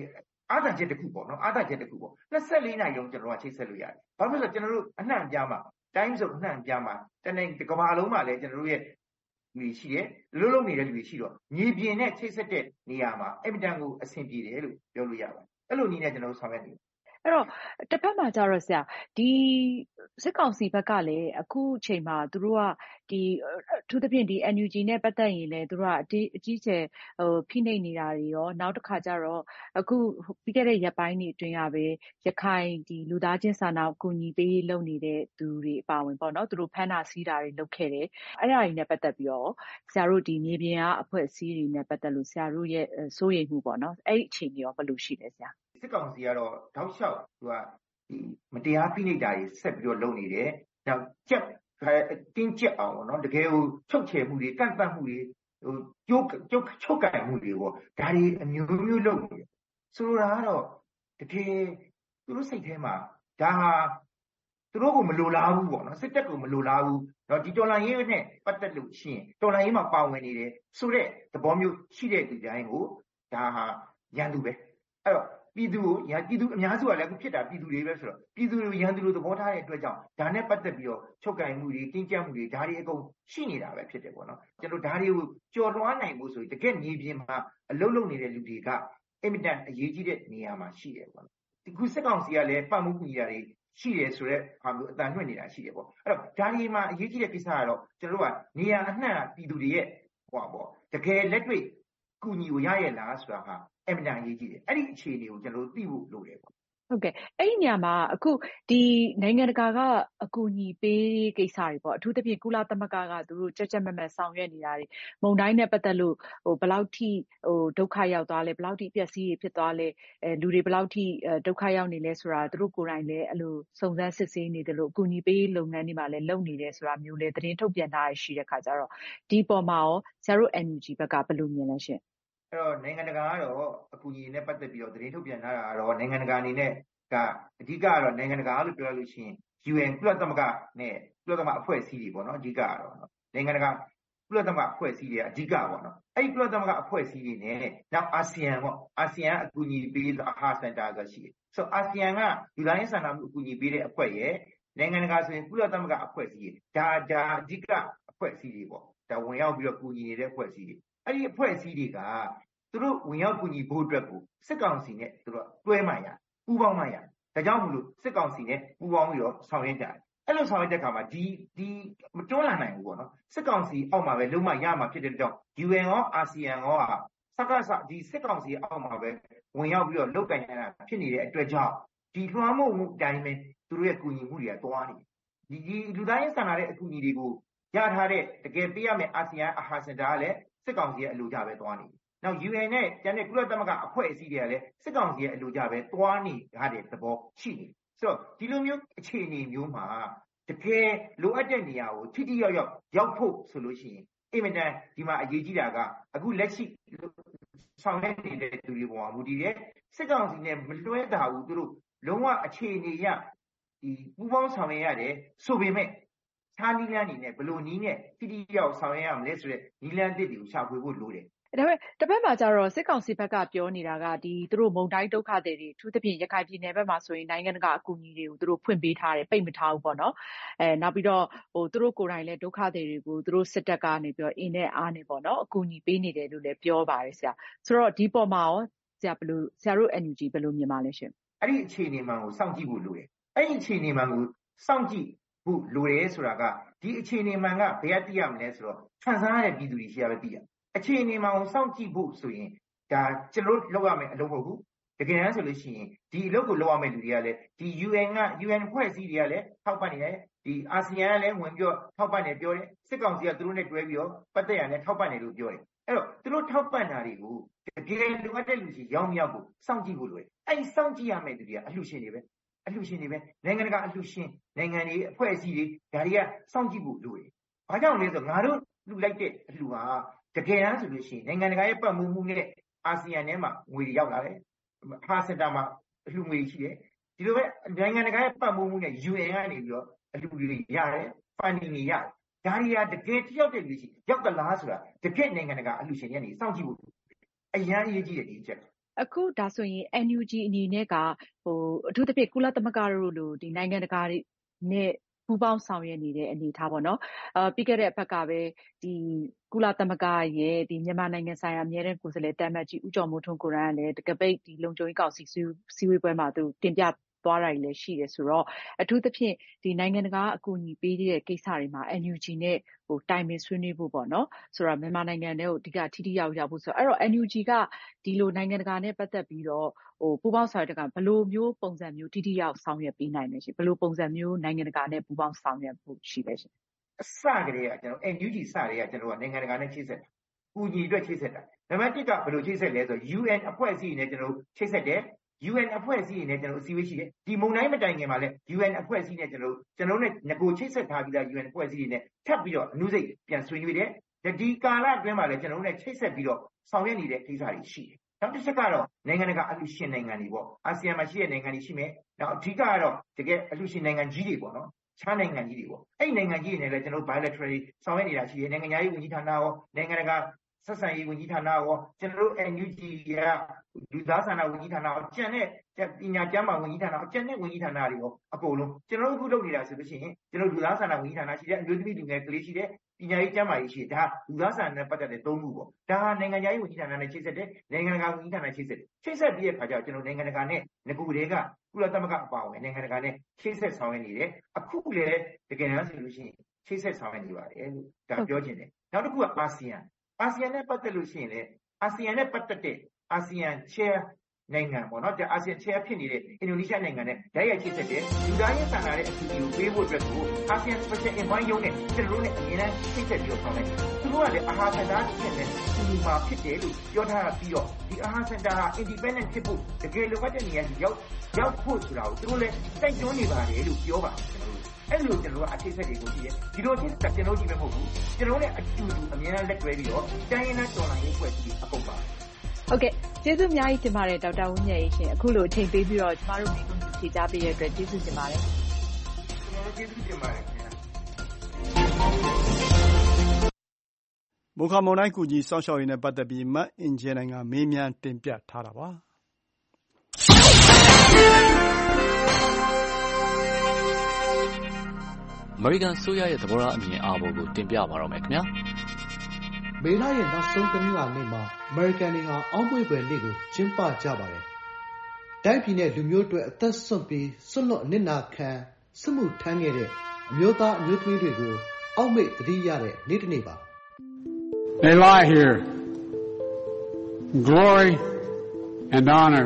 အားသာချက်တစ်ခုပေါ့နော်အားသာချက်တစ်ခုပေါ့24နာရီလုံးကျွန်တော်ကချိတ်ဆက်လို့ရတယ်ဘာလို့လဲဆိုတော့ကျွန်တော်တို့အနှံ့အပြားမှာတိုင်းစုံအနှံ့အပြားမှာတနေ့ကမ္ဘာလုံးမှာလည်းကျွန်တော်တို့ရဲ့လူတွေရှိတယ်လုံးနေတဲ့လူတွေရှိတော့မြေပြင်နဲ့ချိတ်ဆက်တဲ့နေရာမှာအင်မတန်ကိုအဆင်ပြေတယ်လို့ပြောလို့ရပါတယ်အဲ့လိုနည်းနဲ့ကျွန်တော်တို့ဆောင်ရွက်နေတယ်အဲ့တော့တစ်ဖက်မှာကျတော့ဆရာဒီစစ်ကောင်စီဘက်ကလည်းအခုချိန်မှာသူတို့ကဒီအထူးသဖြင့်ဒီ NUG နဲ့ပတ်သက်ရင်လည်းသူတို့ကအကြီးကျယ်ဖိနှိပ်နေတာတွေရောနောက်တစ်ခါကျတော့အခုပြီးခဲ့တဲ့ရက်ပိုင်းတွေအတွင်းကပဲရခိုင်ဒီလူသားချင်းစာနာကူညီပေးလုပ်နေတဲ့သူတွေအပါဝင်ပေါ့နော်သူတို့ဖမ်းတာစီးတာတွေလုပ်ခဲ့တယ်အဲ့ဒါတွေနဲ့ပတ်သက်ပြီးတော့ဆရာတို့ဒီမြေပြင်ကအဖွဲ့အစည်းတွေနဲ့ပတ်သက်လို့ဆရာတို့ရဲ့စိုးရိမ်မှုပေါ့နော်အဲ့ဒီအခြေအနေရောဘယ်လိုရှိလဲဆရာစစ်ကောင်စီကတော့တောက်လျှောက်သူကဒီမတရားဖိနှိပ်တာတွေဆက်ပြီးတော့လုပ်နေတယ်။နောက်တင်းကျပ်အောင်ပေါ့နော်တကယ်ကိုချုပ်ချယ်မှုတွေကန့်သတ်မှုတွေဟိုချုပ်ကန်မှုတွေပေါ့ဒါတွေအမျိုးမျိုးလုပ်နေတယ်။ဆိုလိုတာကတော့တကယ်သူတို့စိတ်ထဲမှာဒါဟာသူတို့ကိုမလိုလားဘူးပေါ့နော်စစ်တပ်ကိုမလိုလားဘူး။တော့ဒီတော်လှန်ရေးနဲ့ပတ်သက်လို့ရှိရင်တော်လှန်ရေးမှာပါဝင်နေတယ်ဆိုတဲ့သဘောမျိုးရှိတဲ့သူတိုင်းကိုဒါဟာရန်သူပဲ။အဲ့တော့ပြည်သူအများစုကလည်းအခုဖြစ်တာပြည်သူတွေပဲဆိုတော့ပြည်သူတွေရန်သူလိုသဘောထားတဲ့အတွက်ကြောင့်ဒါနဲ့ပတ်သက်ပြီးတော့ချုပ်ကင်မှုတွေတင်းကျပ်မှုတွေဒါတွေအကုန်ရှိနေတာပဲဖြစ်တယ်ပေါ့နော်ကျွန်တော်ဒါတွေကိုကြော်လွှားနိုင်ဖို့ဆိုရင်တကယ်မြေပြင်မှာအလုပ်လုပ်နေတဲ့လူတွေကအင်မတန်အရေးကြီးတဲ့နေရာမှာရှိတယ်ပေါ့နော်ဒီခုစစ်ကောင်စီကလည်းပတ်မှုကူညီတာတွေရှိတယ်ဆိုတော့ဟာမျိုးအတန်လွှင့်နေတာရှိတယ်ပေါ့အဲ့တော့ဒါတွေမှာအရေးကြီးတဲ့ကိစ္စကတော့ကျွန်တော်တို့ကနေရာအနှံ့ပြည်သူတွေရဲ့ဟောပေါ့တကယ်လက်တွေ့ကူညီကိုရရဲ့လားဆိုတာဟာအင်မတန်အရေးကြီးတယ်အဲ့ဒီအခြေအနေကိုကျွန်တော်တို့သိဖို့လိုတယ်ပေါ့ဟုတ်ကဲ့အဲ့ဒီနေရာမှာအခုဒီနိုင်ငံတကာကအကူအညီပေးကိစ္စတွေပေါ့အထူးသဖြင့်ကုလသမဂ္ဂကသူတို့ကြက်မက်မက်ဆောင်ရွက်နေတာတွေမုံတိုင်းနဲ့ပတ်သက်လို့ဘယ်လောက်ထိဒုက္ခရောက်သွားလဲဘယ်လောက်ထိပျက်စီးဖြစ်သွားလဲလူတွေဘယ်လောက်ထိဒုက္ခရောက်နေလဲဆိုတာသူတို့ကိုယ်တိုင်လည်းအဲ့လိုစုံစမ်းစစ်ဆေးနေတယ်လို့အကူအညီပေးလုပ်ငန်းတွေမှာလည်းလုပ်နေတယ်ဆိုတာမျိုးလည်းသတင်းထုတ်ပြန်တာရှိတဲ့ခါကျတော့ဒီပေါ်မှာရောဆရာတို့ NUG ဘက်ကဘယ်လိုမြင်လဲရှင်အဲ့တော့နိုင်ငံတကာကတော့အကူအညီနဲ့ပတ်သက်ပြီးတော့သတင်းထုတ်ပြန်ထားတာကတော့နိုင်ငံတကာအနေနဲ့ကအဓိကကတော့နိုင်ငံတကာလို့ပြောလို့ရှိရင် UN ကုလသမဂ္ဂနဲ့ကုလသမဂ္ဂအဖွဲ့အစည်းတွေပေါ့နော်အဓိကကတော့နိုင်ငံတကာကုလသမဂ္ဂအဖွဲ့အစည်းတွေအဓိကပေါ့နော်အဲ့ဒီကုလသမဂ္ဂအဖွဲ့အစည်းတွေနဲ့နောက်အာဆီယံပေါ့အာဆီယံအကူအညီပေးတဲ့AHA Center ဆိုတာရှိတယ်ဆိုတော့အာဆီယံကလူသားချင်းစာနာမှုအကူအညီပေးတဲ့အဖွဲ့ရဲ့နိုင်ငံတကာဆိုရင်ကုလသမဂ္ဂအဖွဲ့အစည်းတွေဒါအဓိကအဖွဲ့အစည်းတွေပေါ့ဒါဝင်ရောက်ပြီးတော့ကူညီနေတဲ့အဖွဲ့အစည်းတွေအဲ့ဒီအဖွဲ့အစည်းတွေကသူတို့ဝင်ရောက်ကူညီဖို့အတွက်ကိုစစ်ကောင်စီနဲ့သူတို့တွဲမှရပူးပေါင်းမှရဒါကြောင့်မို့လို့စစ်ကောင်စီနဲ့ပူးပေါင်းပြီးတော့ဆောင်ရွက်ကြတယ်အဲ့လိုဆောင်ရွက်တဲ့အခါမှာဒီမတွန်းလှန်နိုင်ဘူးပေါ့နော်စစ်ကောင်စီအောက်မှာပဲလုံးဝရမှာဖြစ်တဲ့ကြောင့် UN ရောအာဆီယံရောစကားဒီစစ်ကောင်စီအောက်မှာပဲဝင်ရောက်ပြီးတော့လုတ်ကန်ရတာဖြစ်နေတဲ့အတွက်ကြောင့်ဒီလွှမ်းမိုးမှုအတိုင်းပဲသူတို့ရဲ့ကူညီမှုတွေကတွားနေတယ်ဒီလူသားရေးဆန္ဒတဲ့အကူအညီတွေကိုရထားတဲ့တကယ်ပေးရမယ့်အာဆီယံAHA Centerကလည်းစစ်ကောင်စီရဲ့အလိုကြပဲတွားနေတယ်နောက် UN နဲ့ကျန်တဲ့ကုလသမဂ္ဂအဖွဲ့အစည်းတွေကလည်းစစ်ကောင်စီရဲ့အလိုကြပဲတွားနေရတဲ့သဘောရှိနေဆိုတော့ဒီလိုမျိုးအခြေအနေမျိုးမှာတကယ်လိုအပ်တဲ့နေရာကိုထိထိရောက်ဖို့ဆိုလို့ရှိရင်အင်မတန်ဒီမှာအရေးကြီးတာကအခုလက်ရှိဆောင်ရွက်နေတဲ့သူတွေပေါ်မှာမူတည်တယ်စစ်ကောင်စီနဲ့မလွှဲတာဘူးသူတို့လုံးဝအခြေအနေရဒီပူပေါင်းဆောင်ရွက်ရတယ်ဆိုပေမဲ့ခြားနီးလန်းနေနဲ့ဘလို့နီးနဲ့ထိထိရောက်ဆောင်ရွက်ရမလဲဆိုတဲ့နီးလန်းတစ်တွေကိုရှာဖွေဖို့လိုတယ်ဒါပေမဲ့တစ်ဖက်မှာကျတော့စစ်ကောင်စီဘက်ကပြောနေတာကဒီသူတို့မုံတိုင်းဒုက္ခတွေတွေအထူးသဖြင့်ရခိုင်ပြည်နယ်ဘက်မှာဆိုရင်နိုင်ငံတကာအကူအညီတွေကိုသူတို့ဖွင့်ပေးထားတယ်ပိတ်မထားဘူးပေါ့နော်နောက်ပြီးတော့သူတို့ကိုယ်တိုင်လည်းဒုက္ခတွေကိုသူတို့စစ်တပ်ကနေပြီးတော့အင်းနဲ့အားနေပေါ့နော်အကူအညီပေးနေတယ်လို့လည်းပြောပါတယ်ဆရာဆိုတော့ဒီပေါ်မှာရောဆရာတို့ NUG ဘယ်လိုမြင်ပါလဲရှင်အဲ့ဒီအခြေအနေမှန်ကိုစောင့်ကြည့်ဖို့လိုတယ်အဲ့ဒီအခြေအနေမှန်ကိုစောင့်ကြည့်ဖို့လိုတယ်ဆိုတာကဒီအခြေအနေမှန်ကဘယ်ကသိရမလဲဆိုတော့ခံစားရတဲ့ပြည်သူတွေရှိရပဲသိရအခြေအနေမှန်ကိုစောင့်ကြည့်ဖို့ဆိုရင်ဒါကျွန်တော်တို့လုပ်ရမယ်အလုပ်မဟုတ်ဘူးတကယ်တမ်းဆိုလို့ရှိရင်ဒီအလုပ်ကိုလုပ်ရမယ့်လူတွေကလည်းဒီ UN ဖွဲ့စည်းတွေကလည်းထောက်ပံ့နေတယ်ဒီအာဆီယံကလည်းဝင်ပြီးတော့ထောက်ပံ့နေပြောတယ်စစ်ကောင်စီကသူတို့နဲ့တွဲပြီးတော့ပတ်သက်ရနဲ့ထောက်ပံ့နေလို့ပြောတယ်အဲ့တော့သူတို့ထောက်ပံ့တာတွေကိုတကယ်လိုအပ်တဲ့လူကြီးရောက်မြောက်ဖို့စောင့်ကြည့်ဖို့လိုတယ်အဲ့ဒီစောင့်ကြည့်ရမယ့်လူတွေကအလှူရှင်တွေပဲနိုင်ငံတကာအလှူရှင်နိုင်ငံတွေအဖွဲ့အစည်းတွေဒါတွေကစောင့်ကြည့်ဖို့လိုတယ်ဘာကြောင့်လဲဆိုတော့ငါတို့လှူလိုက်တဲ့အလှူဟာတကယ်တမ်းဆိုလို့ရှိရင်နိုင်ငံတကာရဲ့ပတ်မှုမှုနဲ့အာဆီယံထဲမှာငွေတွေရောက်လာတယ်AHA Centerမှာအလှူငွေရှိတယ်ဒီလိုပဲနိုင်ငံတကာရဲ့ပတ်မှုမှုနဲ့ UN ကနေပြီးတော့အလှူတွေရတယ် funding တွေရတယ်ဒါတွေကတကယ်တယောက်တည်းလူရှိရောက်သလားဆိုတာတကယ်နိုင်ငံတကာအလှူရှင်တွေကနေစောင့်ကြည့်ဖို့အရန်အရေးကြီးတယ်ဒီချက်အခုဒါဆိုရင် NUG အနေနဲ့ကအထူးသဖြင့်ကုလသမဂ္ဂတို့လိုဒီနိုင်ငံတကာနဲ့ပူးပေါင်းဆောင်ရွက်နေတဲ့အနေအထားပေါ့နော်ပြီးခဲ့တဲ့အပတ်ကပဲဒီကုလသမဂ္ဂရဲ့ဒီမြန်မာနိုင်ငံဆိုင်ရာအမြဲတမ်းကိုယ်စားလှယ်တာမတ်ကြီးဦးကျော်မိုးထွန်းကိုယ်တိုင်ကလည်းတကပိတ်ဒီလုံခြုံရေးကောင်စီစည်းဝေးပွဲမှာသူတင်ပြသွားတာလည်းရှိတယ်ဆိုတော့အထူးသဖြင့်ဒီနိုင်ငံတကာအကူအညီပေးတဲ့ကိစ္စတွေမှာ NUG နဲ့တိုင်ပင်ဆွေးနွေးဖို့ပေါ့နော်ဆိုတော့မြန်မာနိုင်ငံနဲ့အဓိကထိထိရောက်ဖို့ဆိုတော့အဲ့တော့ NUG ကဒီလိုနိုင်ငံတကာနဲ့ပတ်သက်ပြီးတော့ပူးပေါင်းဆောင်ရွက်ကဘယ်လိုမျိုးပုံစံမျိုးထိထိရောက်ဆောင်ရွက်ပေးနိုင်လဲရှင်ဘယ်လိုပုံစံမျိုးနိုင်ငံတကာနဲ့ပူးပေါင်းဆောင်ရွက်ဖို့ရှိလဲရှင်အစကတည်းကကျွန်တော် NUG စတည်းကကျွန်တော်ကနိုင်ငံတကာနဲ့ချိတ်ဆက်တာကူညီအတွက်ချိတ်ဆက်တာနံပါတ်1ကဘယ်လိုချိတ်ဆက်လဲဆိုတော့ UN အဖွဲ့အစည်းနဲ့ကျွန်တော်ချိတ်ဆက်တယ်UN အဖွဲ့အစည်းနဲ့ကျွန်တော်အစည်းအဝေးရှိတယ်ဒီမုံတိုင်းမတိုင်ခင်မှာလည်း UN အဖွဲ့အစည်းနဲ့ကျွန်တော်နဲ့ငကိုချိတ်ဆက်ထားပြီးသား UN အဖွဲ့အစည်းတွေနဲ့ထပ်ပြီးတော့အနုစိတ်ပြန်ဆွေးနွေးတယ်ဒီကာလအတွင်းမှာလည်းကျွန်တော်နဲ့ချိတ်ဆက်ပြီးတော့ဆောင်ရွက်နေတဲ့ကိစ္စတွေရှိတယ်နောက်တစ်ချက်ကတော့နိုင်ငံတကာအလှူရှင်နိုင်ငံတွေပေါ့အာဆီယံမှာရှိတဲ့နိုင်ငံတွေရှိမယ်နောက်အဓိကကတော့တကယ်အလှူရှင်နိုင်ငံကြီးတွေပေါ့နော်ခြားနိုင်ငံကြီးတွေပေါ့အဲ့နိုင်ငံကြီးတွေနဲ့လည်းကျွန်တော် bilateral ဆောင်ရွက်နေတာရှိတယ်နိုင်ငံသားရေးဝန်ကြီးဌာနရောနိုင်ငံတကာဆက်ဆံရေးဝန်ကြီးဌာနရောကျွန်တော်တို့ NUG ကလူသားစာနာဝန်ကြီးဌာနရောကျန်တဲ့ပညာကျန်းမာဝန်ကြီးဌာနရောကျန်တဲ့ဝန်ကြီးဌာနတွေရောအကုန်လုံးကျွန်တော်တို့အခုလုပ်နေတာဆိုလို့ရှိရင်ကျွန်တော်လူသားစာနာဝန်ကြီးဌာနရှိတယ်အမျိုးသမီးလူငယ်ကလေးရှိတယ်ပညာရေးကျန်းမာရေးရှိတယ်ဒါလူသားစာနာနဲ့ပတ်သက်တဲ့၃ခုပေါ့ဒါဟာနိုင်ငံသားရေးဝန်ကြီးဌာနနဲ့ချိတ်ဆက်တယ်နိုင်ငံတကာဝန်ကြီးဌာနချိတ်ဆက်တယ်ချိတ်ဆက်ပြီးတဲ့အခါကျတော့ကျွန်တော်နိုင်ငံတကာနဲ့ငကူတွေကကုလသမဂ္ဂအပါအဝင်နိုင်ငံတကာနဲ့ချိတ်ဆက်ဆောင်ရွက်နေတယ်အခုလည်းတကယ်တမ်းဆိုလို့ရှိရင်ချိတ်ဆက်ဆောင်ရွက်နေပါတယ်လို့ဒါပြောချင်တယ်နောက်တစ်ခုကအာဆီယံနဲ့ပတ်သက်လို့ရှိရင်လည်းအာဆီယံနဲ့ပတ်သက်တဲ့အာဆီယံ chair နိုင်ငံပေါ့နော်အာဆီယံ chair ဖြစ်နေတဲ့အင်ဒိုနီးရှားနိုင်ငံနဲ့ဓာတ်ရိုက်ချိတ်ဆက်တဲ့လူသားရေးစာနာတဲ့အစီအစဉ်ကိုပေးဖို့အတွက်ကိုအာဆီယံ special envoy ရုံးနဲ့ကျွန်တော်တို့နဲ့အမြဲတမ်းချိတ်ဆက်ပြီးတော့ဆောင်ရွက်နေတယ်သူတို့ကလည်းအာဟာစင်တာဖြစ်တဲ့ဒီမှာဖြစ်တယ်လို့ပြောထားပြီးတော့ဒီအာဟာစင်တာဟာ independent ဖြစ်ဖို့တကယ်လိုအပ်တဲ့နေရာကြီးရောက်ဖို့ဆိုတာကိုသူတို့လည်းတိုက်တွန်းနေပါတယ်လို့ပြောပါတယ်အဲ့လိုကျွန်တော်တို့အခြေဆက်တွေကိုရှိတယ်ဒီလိုချင်းကျွန်တော်ကြီးပဲမဟုတ်ဘူးကျွန်တော်နဲ့အတူတူအများအားလက်တွဲပြီးတော့တိုင်းရင်းသားတော်လှန်ရေးဖွဲ့စည်းအကုန်ပါဟုတ်ကဲ့ကျေးဇူးအများကြီးတင်ပါတယ်ဒေါက်တာဝင်းမြတ်ရေးရှင်အခုလိုအချိန်ပေးပြီးတော့ကျမတို့မိကုန်းဖြေကြားပေးတဲ့အတွက်ကျေးဇူးတင်ပါတယ်ကျွန်တော်ကျေးဇူးတင်ပါတယ်ခင်ဗျာမိုခါမုန်တိုင်းကူညီစောင့်ရှောက်ရေးနဲ့ပတ်သက်ပြီးမတ်အင်ဂျင်နိုင်ကမေးမြန်းတင်ပြထားတာပါအမေရိကန်ဆိုရရဲ့သဘောထားအမြင်အာဘော်ကိုတင်ပြပါတော့မယ်ခင်ဗျာမေလရဲ့နောက်ဆုံးတနင်္လာနေ့မှာအမေရိကန်တွေဟာအောက်မေ့ဖွယ်နေ့ကိုကျင်းပကြပါတယ်။တိုင်းပြည်နဲ့လူမျိုးအတွက်အသက်စွန့်ပြီးစွန့်လွတ်အနစ်နာခံစစ်မှုထမ်းခဲ့တဲ့အမျိုးသားအမျိုးသမီးတွေကိုအောက်မေ့သတိရတဲ့နေ့တစ်နေ့ပါ။ They lie here in glory and honor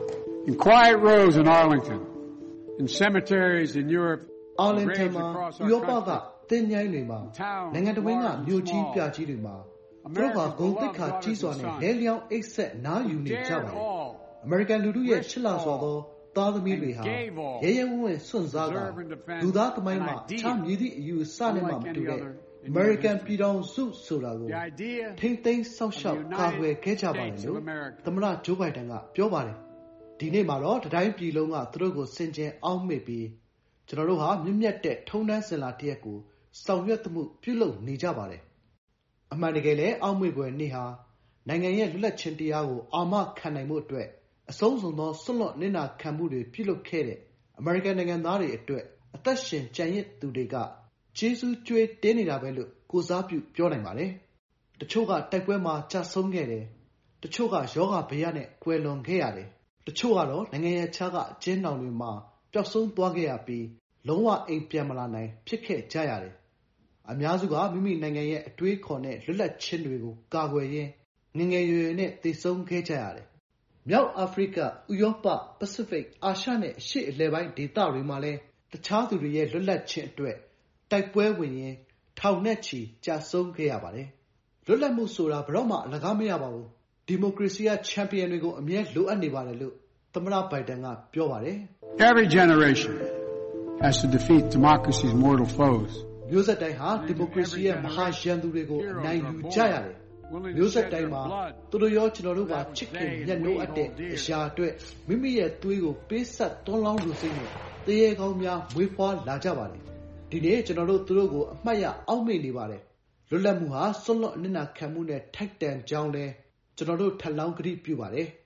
in quiet rows in Arlington in cemeteries in Europe အာလင်တန်မှာဥရောပကတင်းញိုင်းတွေမှာနိုင်ငံတော်ကမြို့ကြီးပြကြီးတွေမှာသူတို့ကဂုဏ်သိက္ခာကြီးစွာနဲ့လဲလျောင်းအိတ်ဆက်နားယူနေကြပါတယ်အမေရိကန်လူထုရဲ့ချစ်လာစွာသောသားသမီးတွေဟာရဲရဲဝံ့ဝံ့စွန့်စားကလူသားသမိုင်းမှာအခြားမြည်သည့်အယူအဆနဲ့မှမတူတဲ့အမေရိကန်ပြည်ထောင်စုဆိုတာကိုထိမ့်သိမ်းစောင့်ရှောက်ကာကွယ်ခဲ့ကြပါတယ်လို့သမ္မတဂျိုးဘိုင်ဒန်ကပြောပါတယ်ဒီနေ့မှာတော့တိုင်းပြည်လုံးကသူတို့ကိုစင်ကြယ်အောက်မေ့ပြီးကျွန်တော်တို့ဟာမြင့်မြတ်တဲ့ထုံးတမ်းစင်လာတစ်ရက်ကိုဆောင်ရွက်မှုပြုလုပ်နေကြပါတယ်အမှန်တကယ်လည်းအောက်မေ့ဖွယ်နေ့ဟာနိုင်ငံရဲ့လွတ်လပ်ခြင်းတရားကိုအာမခံနိုင်မှုအတွက်အဆုံးစွန်သောစွန့်လွတ်နစ်နာခံမှုတွေပြုလုပ်ခဲ့တဲ့အမေရိကန်နိုင်ငံသားတွေအတွက်အသက်ရှင်ကျန်ရစ်သူတွေကကျေးဇူးကြွေးတင်းနေတာပဲလို့ကိုစားပြုပြောနိုင်ပါတယ်တချို့ကတိုက်ပွဲမှာကြာဆုံးခဲ့တယ်တချို့ကယောဂဗျာနဲ့ကွယ်လွန်ခဲ့ရတယ်တချို့ကတော့နိုင်ငံရဲ့ခြားကအကျဉ်းထောင်တွေမှာပျောက်ဆုံးသွားခဲ့ရပြီးလုံးဝအိမ်ပြန်မလာနိုင်ဖြစ်ခဲ့ကြရတယ်အများစုကမိမိနိုင်ငံရဲ့အတွေးခေါ်နဲ့လွတ်လပ်ခြင်းတွေကိုကာကွယ်ရင်းငယ်ငယ်ရွယ်ရွယ်နဲ့သေဆုံးခဲ့ကြရတယ်မြောက်အာဖရိကဥရောပပစိဖိတ်အာရှနဲ့အရှေ့အလယ်ပိုင်းဒေသတွေမှာလည်းတခြားသူတွေရဲ့လွတ်လပ်ခြင်းအတွက်တိုက်ပွဲဝင်ရင်းထောင်နဲ့ချီကြာဆုံးခဲ့ရပါတယ်လွတ်လပ်မှုဆိုတာဘယ်တော့မှအလကားမရပါဘူးဒီမိုကရေစီကချန်ပီယံတွေကိုအမြဲလိုအပ်နေပါတယ်လို့သမ္မတဘိုင်ဒန်ကပြောပါတယ် Every generation has to defeat democracy's mortal foes. မျိုးဆက်တိုင်းဟာဒီမိုကရေစီရဲ့မဟာရန်သူတွေကိုအနိုင်ယူကြရတယ်မျိုးဆက်တိုင်းမှာသူတို့ရောကျွန်တော်တို့ကချစ်ခင်မြတ်နိုးအပ်တဲ့အရာအတွက်မိမိရဲ့သွေးကိုပေးဆက်သွန်းလောင်းလူစိတ်နဲ့တရေကောင်းများမွေးဖွားလာကြပါတယ်ဒီနေ့ကျွန်တော်တို့သူတို့ကိုအမှတ်ရအောက်မေ့နေပါတယ်လွတ်လပ်မှုဟာစွန့်လွတ်အနစ်နာခံမှုနဲ့ထိုက်တန်ကြောင်းလဲကျွန်တော်တို့ထပ်လောင်းကတိပြုပါတယ်ဒ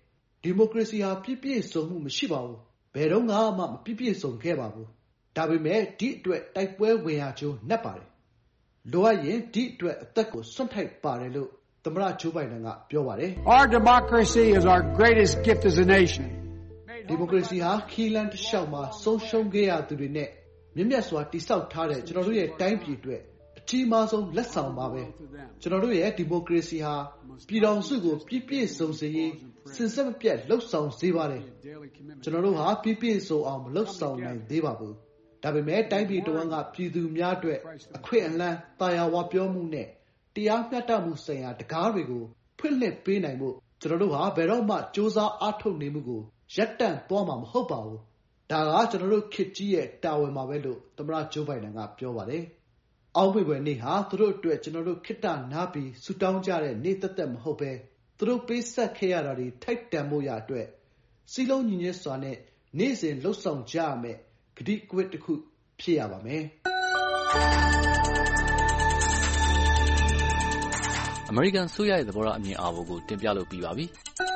ဒီမိုကရေစီဟာပြည့်ပြည့်စုံမှုမရှိပါဘူးဘယ်တော့မှမပြည့်ပြည့်စုံခဲ့ပါဘူးဒါပေမဲ့ဒီအတွက်တိုက်ပွဲဝင်ရကျိုးနှက်ပါတယ်လိုအပ်ရင်ဒီအတွက်အသက်ကိုစွန့်ထိုက်ပါတယ်လို့သမ္မတဂျိုးဘိုင်ဒန်ကပြောပါတယ် Our democracy is our greatest gift as a nation. ဒီမိုကရေစီဟာခီးလန်းတစ်လျှောက်မှာဆုံးရှုံးခဲ့ရသူတွေနဲ့မြင့်မြတ်စွာတည်ဆောက်ထားတဲ့ကျွန်တော်တို့ရဲ့တိုင်းပြည်အတွက်အကြီးမားဆုံးလက်ဆောင်ပါပဲကျွန်တော်တို့ရဲ့ဒီမိုကရေစီဟာပြည်ထောင်စုကိုပြည့်ပြည့်စုံစေရေးစင်စစ်မပြတ်လှုပ်ဆောင်စေပါတယ်ကျွန်တော်တို့ဟာပြည့်ပြည့်စုံအောင်မလှုပ်ဆောင်နိုင်သေးပါဘူးဒါပေမဲ့တိုင်းပြည်တော်ကပြည်သူများအတွက်အခွင့်အလမ်းတာယာဝပြောမှုနဲ့တရားမျှတမှုဆိုင်ရာတကားတွေကိုဖွင့်လှစ်ပေးနိုင်ဖို့ကျွန်တော်တို့ဟာဘယ်တော့မှစ조사အားထုတ်နေမှုကိုရပ်တန့်သွားမှာမဟုတ်ပါဘူးဒါကကျွန်တော်တို့ခေတ်ကြီးရဲ့တာဝန်ပါပဲလို့သမ္မတဂျိုးဘိုင်ဒန်ကပြောပါတယ်အောက်မေ့ပွဲနေ့ဟာသူတို့အတွက်ကျွန်တော်တို့ခေတ္တနားပြီးဆူတောင်းကြတဲ့နေ့သက်သက်မဟုတ်ပဲသူတို့ပေးဆက်ခဲ့ရတာတွေထိုက်တန်ဖို့ရအတွက်စီလုံးညီညွတ်စွာနဲ့နေ့စဉ်လှုပ်ဆောင်ကြရမယ်ဂတိကဝတ်တစ်ခုဖြစ်ရပါမယ်အမေရိကန်ဆိုရရဲ့သဘောထားအမြင်အာဘော်ကိုတင်ပြလို့ပြီးပါပြီ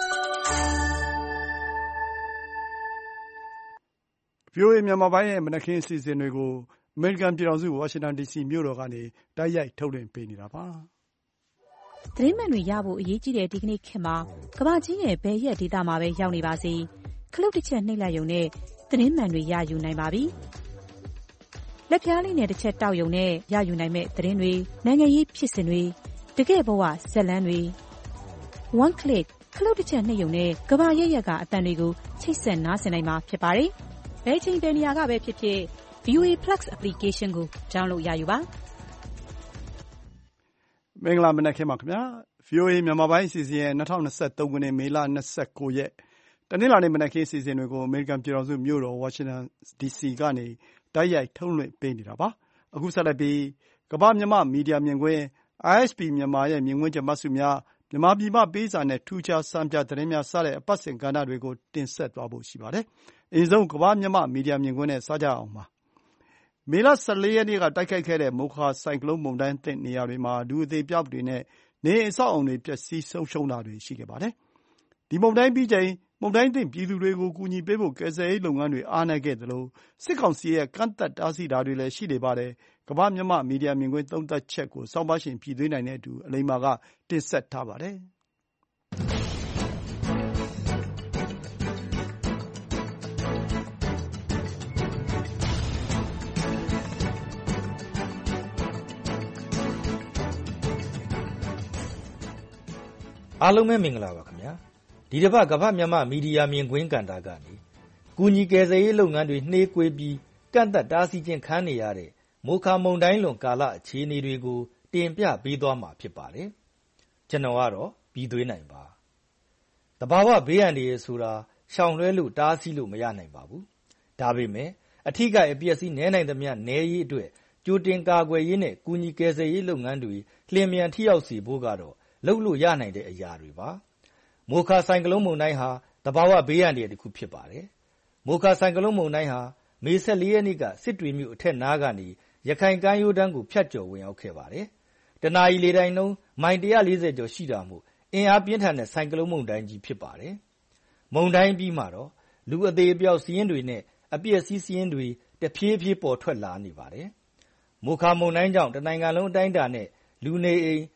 VOA မြန်မာပိုင်းရဲ့မနက်ခင်းအစီအစဉ်တွေကိုအမေရိကန်ပြည်ထောင်စုဝါရှင်တန် DC မြို့တော်ကနေတိုက်ရိုက်ထုတ်လွှင့်ပေးနေတာပါ။သတင်းမှန်တွေရဖို့အရေးကြီးတဲ့ဒီကနေ့ခေတ်မှာကမ္ဘာကြီးရဲ့ဘယ်ရက်ဒေသမှာပဲရောက်နေပါစေခလုတ်တစ်ချက်နှိပ်လိုက်ရုံနဲ့သတင်းမှန်တွေရယူနိုင်ပါပြီ။လက်ပြားလေးနဲ့တစ်ချက်တောက်ရုံနဲ့ရယူနိုင်မဲ့သတင်းတွေနိုင်ငံရေးဖြစ်စဉ်တွေတကယ့်ဘဝဇာတ်လမ်းတွေ one click ခလုတ်တစ်ချက်နှိပ်ရုံနဲ့ကမ္ဘာရဲ့ကအသံတွေကိုချိတ်ဆက်နားဆင်နိုင်မှာဖြစ်ပါတယ်။ဘယ်ချိန်ဘယ်နေရာကပဲဖြစ်ဖြစ် VOA Plus application ကို download ရယူပါမင်္ဂလာမနက်ခင်းပါခင်ဗျာ VOA မြန်မာပိုင်းအစီအစဉ်ရဲ့2023ခုနှစ်မေလ29ရက်တနင်္လာနေ့မနက်ခင်းအစီအစဉ်တွေကိုအမေရိကန်ပြည်ထောင်စုမြို့တော်ဝါရှင်တန် DC ကနေတိုက်ရိုက်ထုတ်လွှင့်ပေးနေတာပါအခုဆက်လက်ပြီးကမ္ဘာမြန်မာမီဒီယာမြင်ကွင်း ISP မြန်မာရဲ့မြင်ကွင်းချက်မှတ်စုများမြန်မာပြည်မှပေးစာနဲ့ထူးခြားစံပြသတင်းများစတဲ့အပတ်စဉ်ကဏ္ဍတွေကိုတင်ဆက်သွားဖို့ရှိပါတယ်အရင်ဆုံးကမ္ဘာမြန်မာမီဒီယာမြင်ကွင်းနဲ့စကြအောင်ပါမေလ14ရက်နေ့ကတိုက်ခိုက်ခဲ့တဲ့မိုခါဆိုင်ကလုန်းမုန်တိုင်းသင့်နေရာတွေမှာလူအသေးပြောက်တွေနဲ့နေအဆောက်အုံတွေပျက်စီးဆုံးရှုံးတာတွေရှိခဲ့ပါတယ်ဒီမုန်တိုင်းပြီးချိန်မုန်တိုင်းသင့်ပြည်သူတွေကိုကူညီပေးဖို့ကယ်ဆယ်ရေးလုပ်ငန်းတွေအားနည်းခဲ့သလိုစစ်ကောင်စီရဲ့ကန့်သက်တားဆီးတာတွေလည်းရှိနေပါတယ်ကမ္ဘာမြန်မာမီဒီယာမြင်ကွင်းသုံးသပ်ချက်ကိုစောင့်ပါရှင်ပြည်သွေးနိုင်တဲ့အတူအလိမ္မာကတင်ဆက်ထားပါတယ်အားလုံးပဲမင်္ဂလာပါခင်ဗျာဒီတစ်ပတ်ကမ္ဘာမြန်မာမီဒီယာမြင်ကွင်းကဏ္ဍကနေကူညီကယ်ဆယ်ရေးလုပ်ငန်းတွေနှေးကွေးပြီးကန့်သက်တားဆီးခြင်းခံနေရတဲ့မိုခါမုန်တိုင်းလွန်ကာလအခြေအနေတွေကိုတင်ပြပေးသွားမှာဖြစ်ပါတယ်ကျွန်တော်ကတော့ပြည်သွေးနိုင်ပါတဘာဝဘေးအန္တရာယ်ဆိုတာရှောင်လွှဲလို့တားဆီးလို့မရနိုင်ပါဘူးဒါပေမဲ့အထီးကအပျက်စီးနည်းနိုင်သမျှနည်းရေးအတွက်ကြိုတင်ကာကွယ်ရေးနဲ့ကူညီကယ်ဆယ်ရေးလုပ်ငန်းတွေလျင်မြန်ထိရောက်စေဖို့ကတော့လုပ်လို့ရနိုင်တဲ့အရာတွေပါမိုခါဆိုင်ကလုန်းမုန်တိုင်းဟာတဘာဝဘေးအန္တရာယ်တစ်ခုဖြစ်ပါတယ်မိုခါဆိုင်ကလုန်းမုန်တိုင်းဟာမေ14ရက်နေ့ကစစ်တွေမြို့အထက်နားကနေရခိုင်ကမ်းရိုးတန်းကိုဖြတ်ကျော်ဝင်ရောက်ခဲ့ပါတယ်တနအီလေတိုင်းလုံးမိုင်140ကျော်ရှိတာမို့အင်အားပြင်းထန်တဲ့ဆိုင်ကလုန်းမုန်တိုင်းကြီးဖြစ်ပါတယ်မုန်တိုင်းပြီးမှတော့လူအသေးအပျောက်စီးရင်တွေနဲ့အပျက်စီးစီးရင်တွေတဖြည်းဖြည်းပေါ်ထွက်လာနေပါတယ်မိုခါမုန်တိုင်းကြောင့်တနိုင်ငံလုံးအတိုင်းအတာနဲ့လူနေအိမ်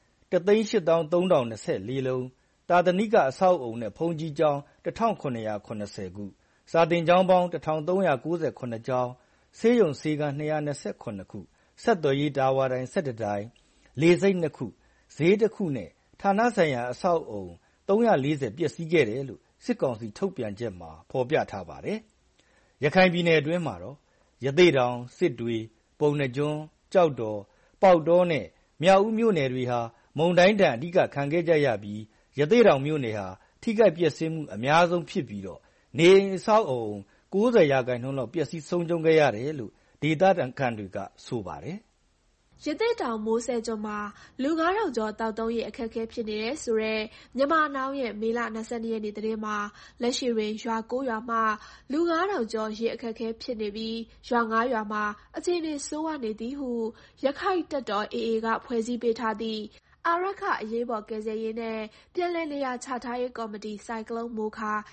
1,83,024 လုံးတာသနိကအဆောက်အုံနဲ့ဘုံကြီးကျောင်း1,980 ခုစာသင်ကျောင်းပေါင်း1,398 ကျောင်းဆေးရုံဆေးခန်း229ခုဆက်သွယ်ရေးတာဝါတိုင်း17တိုင်းလေဆိပ်2ခုဈေး1ခုနဲ့ဌာနဆိုင်ရာအဆောက်အုံ340ပျက်စီးခဲ့တယ်လို့စစ်ကောင်စီထုတ်ပြန်ချက်မှာဖော်ပြထားပါတယ်ရခိုင်ပြည်နယ်အတွင်းမှာတော့ရသေ့တောင်စစ်တွေပုံနှကျွန်းကြောက်တော်ပေါက်တော်နဲ့မြောက်ဦးမြို့နယ်တွေဟာမုန်တိုင်းတန်အဓိကခံခဲ့ကြရပြီးရသေ့တောင်မြို့နယ်ဟာထိခိုက်ပျက်စီးမှုအများဆုံးဖြစ်ပြီးတော့နေအိမ်အဆောက်အုံ90%လောက်ပျက်စီးဆုံးရှုံးခဲ့ရတယ်လို့ဒေသခံတွေကဆိုပါတယ်ရသေ့တောင်မိုးဆဲကျွန်းမှာလူ9000ကျော်တောက်သုံးရေအခက်အခဲဖြစ်နေတဲ့ဆိုတော့မြန်မာနောင်ရဲ့မေလ22ရက်နေ့သတင်းမှာလက်ရှိတွင်ရွာ9ရွာမှလူ9000ကျော်ရေအခက်အခဲဖြစ်နေပြီးရွာ9ရွာမှာအခြေအနေဆိုးဝါးနေသည်ဟုရခိုင်တပ်တော် AA ကဖွဲ့စည်းပေးထားသည့်အာရခအရေးပေါ်ကယ်ဆယ်ရေးနဲ့ပြန်လည်နေရာချထားရေးကော်မတီ ဆိုင်ကလုန်းမိုခါ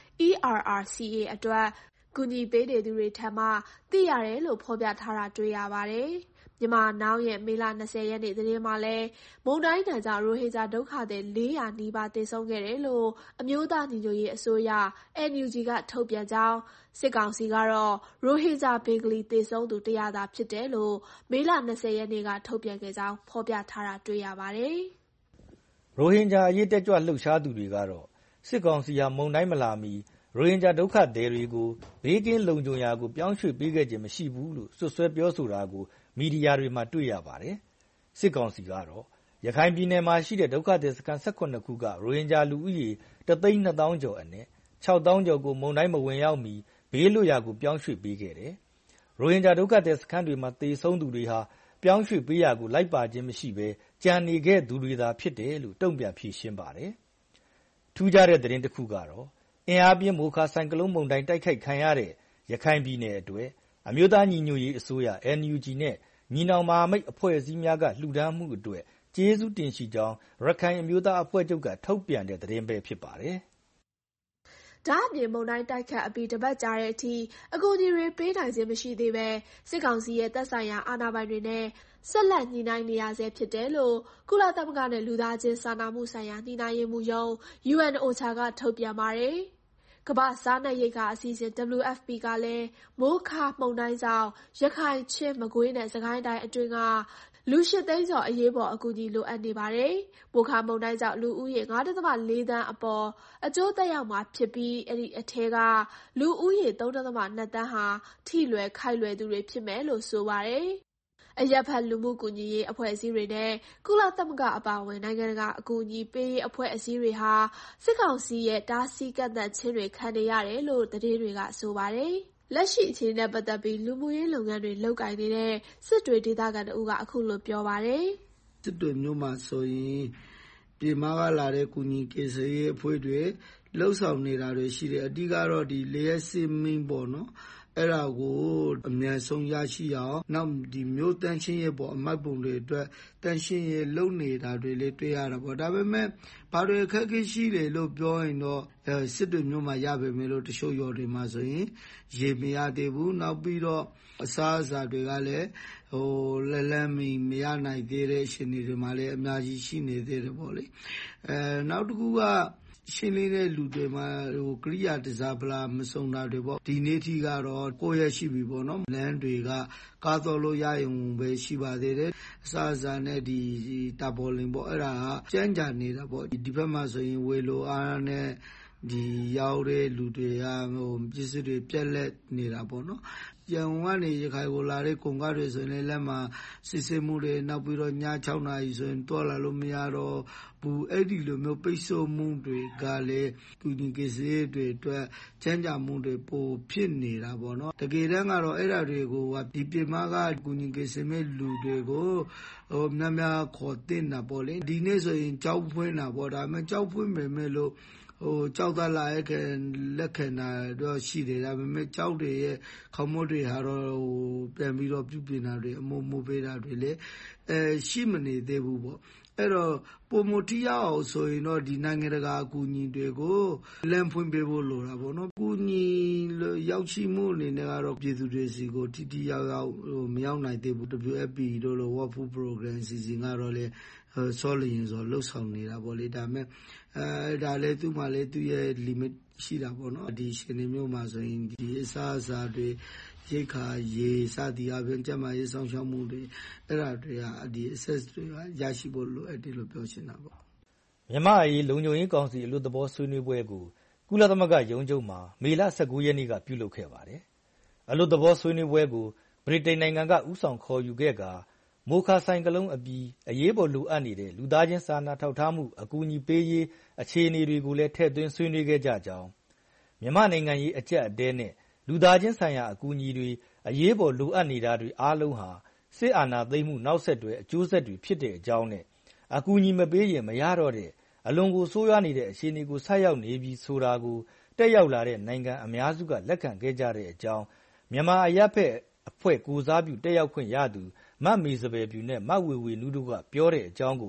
ERRCA အတွက်ကူညီပေးနေသူတွေထံမှသိရတယ်လို့ဖော်ပြထားတာတွေ့ရပါတယ်။ Myanmar Now ရဲ့မေလ 20 ရက်နေ့သတင်းမှာလည်းမုန်တိုင်းဒဏ်ကြောင့်ရိုဟင်ဂျာဒုက္ခသည် 400 နီးပါးသေဆုံးခဲ့တယ်လို့အမျိုးသားညီညွတ်ရေးအစိုးရ NUG ကထုတ်ပြန်ကြောင်းစစ်ကောင်စီကတော့ရိုဟင်ဂျာဘင်္ဂလီသေဆုံးသူ100သာဖြစ်တယ်လို့မေလ 20 ရက်နေ့ကထုတ်ပြန်ခဲ့ကြောင်းဖော်ပြထားတာတွေ့ရပါတယ်။ရိုဟင်ဂျာအရေးတက်ကြွလှုပ်ရှားသူတွေကတော့စစ်ကောင်စီဟာမုန်တိုင်းမလာမီရိုဟင်ဂျာဒုက္ခသည်တွေကိုဘေးကင်းလုံခြုံရာကိုပြောင်းရွှေ့ပေးခဲ့ခြင်းမရှိဘူးလို့စွပ်စွဲပြောဆိုတာကိုမီဒီယာတွေမှာတွေ့ရပါတယ်။စစ်ကောင်စီကတော့ရခိုင်ပြည်နယ်မှာရှိတဲ့ဒုက္ခသည်စခန်း18ခုကရိုဟင်ဂျာလူဦးရေ1,200,000 ကျော်အနက်6,000 ကျော်ကိုမုန်တိုင်းမဝင်ရောက်မီဘေးလွတ်ရာကိုပြောင်းရွှေ့ပေးခဲ့တယ်။ရိုဟင်ဂျာဒုက္ခသည်စခန်းတွေမှာသေဆုံးသူတွေဟာပြောင်းရွှေ့ပေးရာကိုလိုက်ပါခြင်းမရှိဘဲကြံနေခဲ့သူတွေသာဖြစ်တယ်လို့တုံ့ပြန်ဖြေရှင်းပါတယ်။ထူးခြားတဲ့သတင်းတစ်ခုကတော့အင်အားပြင်းမိုခါဆိုင်ကလုန်းမုန်တိုင်းတိုက်ခိုက်ခံရတဲ့ရခိုင်ပြည်နယ်အတွက်အမျိုးသားညီညွတ်ရေးအစိုးရ NUG နဲ့ညီနောင်မဟာမိတ်အဖွဲ့အစည်းများကလှူဒါန်းမှုအတွက်ကျေးဇူးတင်ရှိကြောင်းရခိုင်အမျိုးသားအဖွဲ့ချုပ်ကထုတ်ပြန်တဲ့သတင်းပဲဖြစ်ပါတယ်။ဒါအပြင်မုန်တိုင်းတိုက်ခတ်အပြီးတပတ်ကြာတဲ့အထိအကူအညီတွေပေးနိုင်ခြင်းမရှိသေးပဲစစ်ကောင်စီရဲ့သက်ဆိုင်ရာအာဏာပိုင်တွေနဲ့ဆက်လက်ညှိနှိုင်းနေရဆဲဖြစ်တယ်လို့ကုလသမဂ္ဂနဲ့လူသားချင်းစာနာမှုဆိုင်ရာညှိနှိုင်းရေးမှူးရုံး UNOCHA ကထုတ်ပြန်ပါတယ်။ကမ္ဘာ့စားနပ်ရိက္ခာအစီအစဉ် WFP ကလည်းမိုခါမုန်တိုင်းကြောင့်ရခိုင်ချင်းမကွေးနဲ့စကိုင်းတိုင်းအတွင်းကလူ8သိန်းကျော်အရေးပေါ်အကူအညီလိုအပ်နေပါတယ်။မိုခါမုန်တိုင်းကြောင့်လူဦးရေ 5.4 သန်းအပေါ်အကျိုးသက်ရောက်မှာဖြစ်ပြီးအဲ့ဒီအထဲကလူဦးရေ 3.2 သန်းဟာထိလွယ်ခိုက်လွယ်သူတွေဖြစ်မယ်လို့ဆိုပါတယ်။အရပ်ဖက်လူမှုကူညီရေးအဖွဲ့အစည်းတွေနဲ့ကုလသမဂ္ဂအပါအဝင်နိုင်ငံတကာအကူအညီပေးရေးအဖွဲ့အစည်းတွေဟာစစ်ကောင်စီရဲ့တားဆီးကန့်သတ်ခြင်းတွေခံနေရတယ်လို့သတင်းတွေကဆိုပါတယ်။လက်ရှိအခြေအနေနဲ့ပတ်သက်ပြီးလူမှုရေးလုပ်ငန်းတွေလုပ်ကိုင်နေတဲ့စစ်တွေဒေသခံတဦးကအခုလိုပြောပါတယ်။စစ်တွေမျိုးမှာဆိုရင်ပြည်မကလာတဲ့ကူညီကေဆေးရေးအဖွဲ့တွေလှုပ်ဆောင်နေတာတွေရှိတယ်။အဓိကတော့ဒီလေယာဉ်စီမင်းပေါ့နော်။အဲ့ဒါကိုအများဆုံးရရှိအောင်နောက်ဒီမျိုးတန်းချင်းရဲ့ပေါ့အမှတ်ပုံတွေအတွက်တန်းချင်းရဲ့လုံနေတာတွေလည်းတွေ့ရတာပေါ့ဒါပေမဲ့ဘာတွေအခက်အခဲရှိတယ်လို့ပြောရင်တော့စစ်တွေမျိုးမှာရပါမယ်လို့တချို့ရော်တွေမှာဆိုရင်ရေမရသေးဘူးနောက်ပြီးတော့အစားအစာတွေကလည်းလမ်းမရနိုင်သေးတဲ့အခြေအနေတွေမှာလည်းအများကြီးရှိနေသေးတယ်ပေါ့လေနောက်တစ်ခုကရှင်းလင်းတဲ့လူတွေမှာကရိယာတစားပလာမစုံတာတွေပေါ့ဒီနေ့ထိကတော့9ရက်ရှိပြီပေါ့နော်လမ်းတွေကကားတော်လို့ရရင်ပဲရှိပါသေးတယ်အစားအစာနဲ့ဒီတာပေါ်လင်ပေါ့အဲ့ဒါကကြမ်းကြနေတာပေါ့ဒီဘက်မှာဆိုရင်ဝေလိုအားနဲ့ဒီရောက်တဲ့လူတွေကပစ္စည်းတွေပြက်လက်နေတာပေါ့နော်ရန်ကုန်ကနေရခိုင်ကိုလာတဲ့ကုန်ကားတွေဆိုရင်လက်မှာစစ်ဆေးမှုတွေနောက်ပြီးတော့ည6နာရီဆိုရင်တွာလာလို့မရတော့ဘူးအဲ့ဒီလိုမျိုးပိတ်ဆို့မှုတွေကလည်းကူညီကိစ္စတွေအတွက်ချမ်းသာမှုတွေပိုဖြစ်နေတာပေါ့နော်တကယ်တမ်းကတော့အဲ့ဒါတွေကိုဒီပြည်မကကူညီကိစ္စမဲ့လူတွေကိုများများခေါ်တင်တာပေါ့လေဒီနေ့ဆိုရင်ကြောက်ဖွင့်တာပေါ့ဒါပေမဲ့ကြောက်ဖွင့်ပေမဲ့လို့ကြောက်သားလာရဲ့လက်ခံတာတော့ရှိတယ်ဒါပေမဲ့ကြောက်တွေရဲ့ခေါမိုးတွေဟာတော့ပြန်ပြီးတော့ပြုပြင်တာတွေအမိုးပေးတာတွေလည်းရှိမနေသေးဘူးပေါ့အဲ့တော့ပုံမထီအောင်ဆိုရင်တော့ဒီနိုင်ငံတကာအကူအညီတွေကိုလမ်းဖွင့်ပေးဖို့လိုတာပေါ့နော်ကူညီရောက်ရှိမှုအနေနဲ့ကတော့ပြည်သူတွေစီကိုထိရောက်မရောက်နိုင်သေးဘူး WFP တို့လို World Food Program စီစဉ်ကတော့လေဆောလျင်ဆိုလှုပ်ဆောင်နေတာပေါ့လေဒါမဲ့ဒါလည်းသူ့မှာလည်းသူ့ရဲ့ limit ရှိတာပေါ့နော်ဒီရှင်နေမျိုးမှာဆိုရင်ဒီအစားအစာတွေရိတ်ခါရေစသည်အပြင်ကျမရေးဆောင်ရှောက်မှုတွေအဲ့ဒါတွေကဒီ access တွေကရရှိဖို့လိုအပ်တယ်လို့ပြောချင်တာပေါ့မြန်မာအရေးလုံခြုံရေးကောင်စီအလို့သဘောဆွေးနွေးပွဲကိုကုလသမဂ္ဂရုံးချုပ်မှာမေလ19ရက်နေ့ကပြုလုပ်ခဲ့ပါတယ်အလို့သဘောဆွေးနွေးပွဲကိုဗြိတိန်နိုင်ငံကဥဆောင်ခေါ်ယူခဲ့ကမိုခါဆိုင်ကလုန်းအပြီးအရေးပေါ်လိုအပ်နေတဲ့လူသားချင်းစာနာထောက်ထားမှုအကူအညီပေးရေးအခြေအနေတွေကိုလည်းထည့်သွင်းဆွေးနွေးခဲ့ကြကြောင်းမြန်မာနိုင်ငံရေးအကျပ်အတဲနဲ့လူသားချင်းဆိုင်ရာအကူအညီတွေအရေးပေါ်လိုအပ်နေတာတွေအားလုံးဟာစစ်အာဏာသိမ်းမှုနောက်ဆက်တွဲအကျိုးဆက်တွေဖြစ်တဲ့အကြောင်းနဲ့အကူအညီမပေးရင်မရတော့တဲ့အလွန်ကိုဆိုးရွားနေတဲ့အခြေအနေကိုဆက်ရောက်နေပြီးဆိုတာကိုတက်ရောက်လာတဲ့နိုင်ငံအများစုကလက်ခံခဲ့ကြတဲ့အကြောင်းမြန်မာအရပ်ဖက်အဖွဲ့ကိုစားပြုတက်ရောက်ခွင့်ရသူမတ်မေစပယ်ပြူနဲ့မတ်ဝေဝေနူးတို့ကပြောတဲ့အကြောင်းကို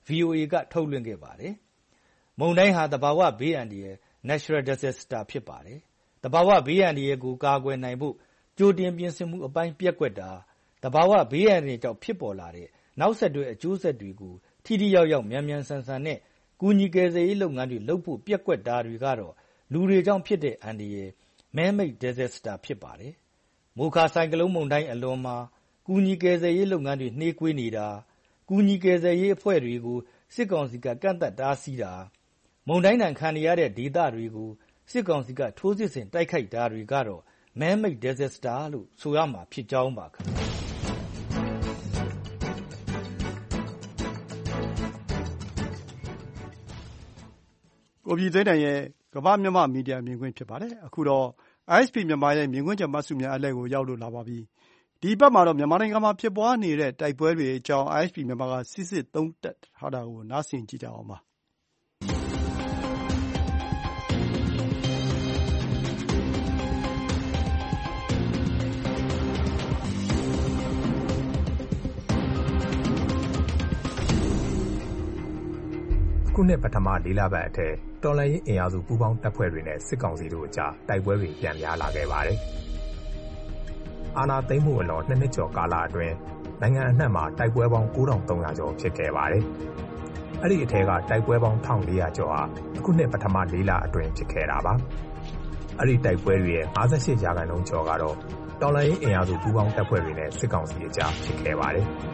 VOA ကထုတ်လွှင့်ခဲ့ပါတယ်။မုန်တိုင်းဟာသဘာဝဘေးအန္တရာယ် Natural Disaster ဖြစ်ပါတယ်။သဘာဝဘေးအန္တရာယ်ကိုကာကွယ်နိုင်ဖို့ကြိုတင်ပြင်ဆင်မှုအပိုင်းပျက်ကွက်တာ၊သဘာဝဘေးအန္တရာယ်ကြောင့်ဖြစ်ပေါ်လာတဲ့နောက်ဆက်တွဲအကျိုးဆက်တွေကိုထိထိရောက်ရောက်မြန်မြန်ဆန်ဆန်နဲ့ကူညီကယ်ဆယ်ရေးလုပ်ငန်းတွေလုပ်ဖို့ပျက်ကွက်တာတွေကတော့လူတွေကြောင့်ဖြစ်တဲ့အန္တရာယ် Man-made disaster ဖြစ်ပါတယ်။မိုခါဆိုင်ကလုန်းမုန်တိုင်းအလွန်မှာကူညီကယ်ဆယ်ရေးလုပ်ငန်းတွေနှေးကွေးနေတာ၊ကူညီကယ်ဆယ်ရေးအဖွဲ့တွေကိုစစ်ကောင်စီကကန့်သတ်တားဆီးတာ၊မုန်တိုင်းဒဏ်ခံနေရတဲ့ဒေသတွေကိုစစ်ကောင်စီကထိုးစစ်ဆင်တိုက်ခိုက်တာတွေကတော့ Man-made disaster လို့ဆိုရမှာဖြစ်ကြောင်းပါခင်ဗျာ။ကိုပြည်သိန်းနိုင်ရဲ့ကမ္ဘာ့မြန်မာ့မီဒီယာမြင်ကွင်းဖြစ်ပါတယ်။အခုတော့ ISP မြန်မာရဲ့မြင်ကွင်းချက်မှတ်စုများအလှည့်ကိုရောက်လို့လာပါပြီ။ဒီအပတ်မှာတော့မြန်မာနိုင်ငံမှာဖြစ်ပွားနေတဲ့တိုက်ပွဲတွေအကြောင်း ISP မြန်မာကစစ်စစ်သုံးသပ်ထားတာကိုနားဆင်ကြည့်ကြအောင်ပါ။ခုနှစ်ပထမ4လပတ်အထက်တော်လှန်ရေးအင်အားစုပူးပေါင်းတပ်ဖွဲ့တွေနဲ့စစ်ကောင်စီတို့အကြားတိုက်ပွဲတွေပြန်များလာခဲ့ပါတယ်။အာဏာသိမ်းမှုအလွန်2နှစ်ကျော်ကာလအတွင်းနိုင်ငံအနှံ့မှာတိုက်ပွဲပေါင်း9300ကျော်ဖြစ်ခဲ့ပါတယ်။အဲ့ဒီအထက်ကတိုက်ပွဲပေါင်း1400ကျော်ဟာအခုနှစ်ပထမ4လအတွင်းဖြစ်ခဲ့တာပါ။အဲ့ဒီတိုက်ပွဲတွေရဲ့58%ကျော်ကတော့တော်လှန်ရေးအင်အားစုပူးပေါင်းတပ်ဖွဲ့တွေနဲ့စစ်ကောင်စီအကြားဖြစ်ခဲ့ပါတယ်။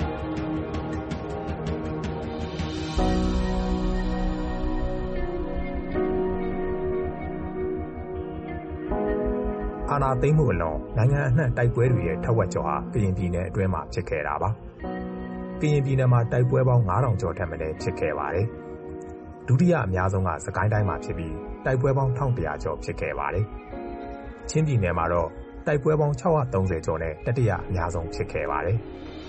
အာဏာသိမ်းမှုအလွန်နိုင်ငံအနှံ့တိုက်ပွဲတွေရဲ့ထက်ဝက်ကျော်ဟာကရင်ပြည်နယ်အတွင်းမှာဖြစ်ခဲ့တာပါ။ကရင်ပြည်နယ်မှာတိုက်ပွဲပေါင်း9000ကျော်ထက်မနည်းဖြစ်ခဲ့ပါတယ်။ဒုတိယအများဆုံးကစကိုင်းတိုင်းမှာဖြစ်ပြီးတိုက်ပွဲပေါင်း1100ကျော်ဖြစ်ခဲ့ပါတယ်။ချင်းပြည်နယ်မှာတော့တိုက်ပွဲပေါင်း630ကျော်နဲ့တတိယအများဆုံးဖြစ်ခဲ့ပါတယ်။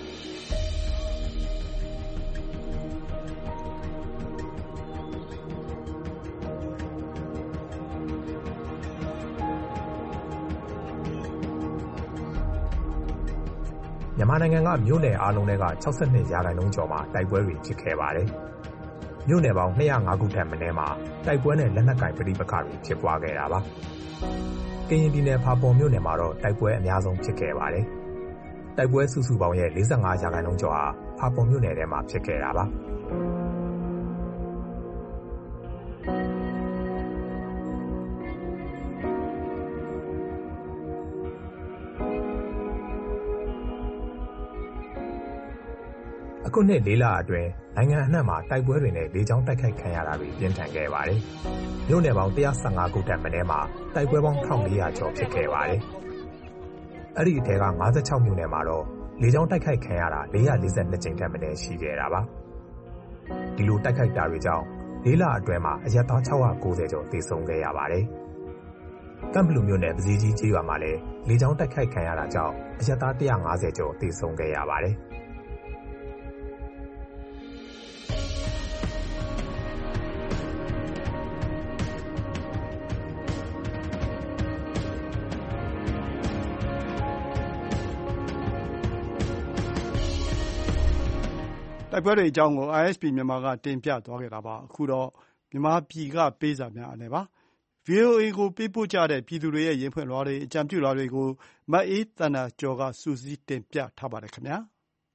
မြန်မာနိုင်ငံကမြို့နယ်အားလုံးထဲက62%ကျော်မှာတိုက်ပွဲတွေဖြစ်ခဲ့ပါတယ်။မြို့နယ်ပေါင်း205ခုထက်မနည်းမှာတိုက်ပွဲနဲ့လက်နက်ကိုင်ပဋိပက္ခတွေဖြစ်ပွားခဲ့တာပါ။ကရင်ပြည်နယ်ဖာပွန်မြို့နယ်မှာတော့တိုက်ပွဲအများဆုံးဖြစ်ခဲ့ပါတယ်။တိုက်ပွဲစုစုပေါင်းရဲ့45%ကျော်ဟာဖာပွန်မြို့နယ်ထဲမှာဖြစ်ခဲ့တာပါ။အခုနှစ်4လအတွင်းနိုင်ငံအနှံ့မှာတိုက်ပွဲတွေနဲ့လေကြောင်းတိုက်ခိုက်ခံရတာတွေပြင်းထန်ခဲ့ပါတယ်။မြို့နယ်ပေါင်း115ခုထက်မနည်းမှာတိုက်ပွဲပေါင်း1400ကျော်ဖြစ်ခဲ့ပါတယ်။အဲ့ဒီအထက်က56မြို့နယ်မှာတော့လေကြောင်းတိုက်ခိုက်ခံရတာ442ကြိမ်ထက်မနည်းရှိခဲ့တာပါ။ဒီလိုတိုက်ခိုက်တာတွေကြောင့်4လအတွင်းမှာအရပ်သား690ကျော်သေဆုံးခဲ့ရပါတယ်။ကမ်ဘလူမြို့နယ်ပစီကြီးကျေးရွာမှာလည်းလေကြောင်းတိုက်ခိုက်ခံရတာကြောင့်အရပ်သား150ကျော်သေဆုံးခဲ့ရပါတယ်။တိုက်ပွဲတွေအကြောင်းကို ISP မြန်မာကတင်ပြသွားခဲ့တာပါ။အခုတော့မြန်မာပြည်ကပေးစာများအလည်ပါ။ VOA ကိုပေးပို့ကြတဲ့ပြည်သူတွေရဲ့ရင်ဖွင့်လွှာတွေအကြံပြုလွှာတွေကိုမအေးသန္တာကျော်ကစုစည်းတင်ပြထားပါတယ်ခင်ဗျာ။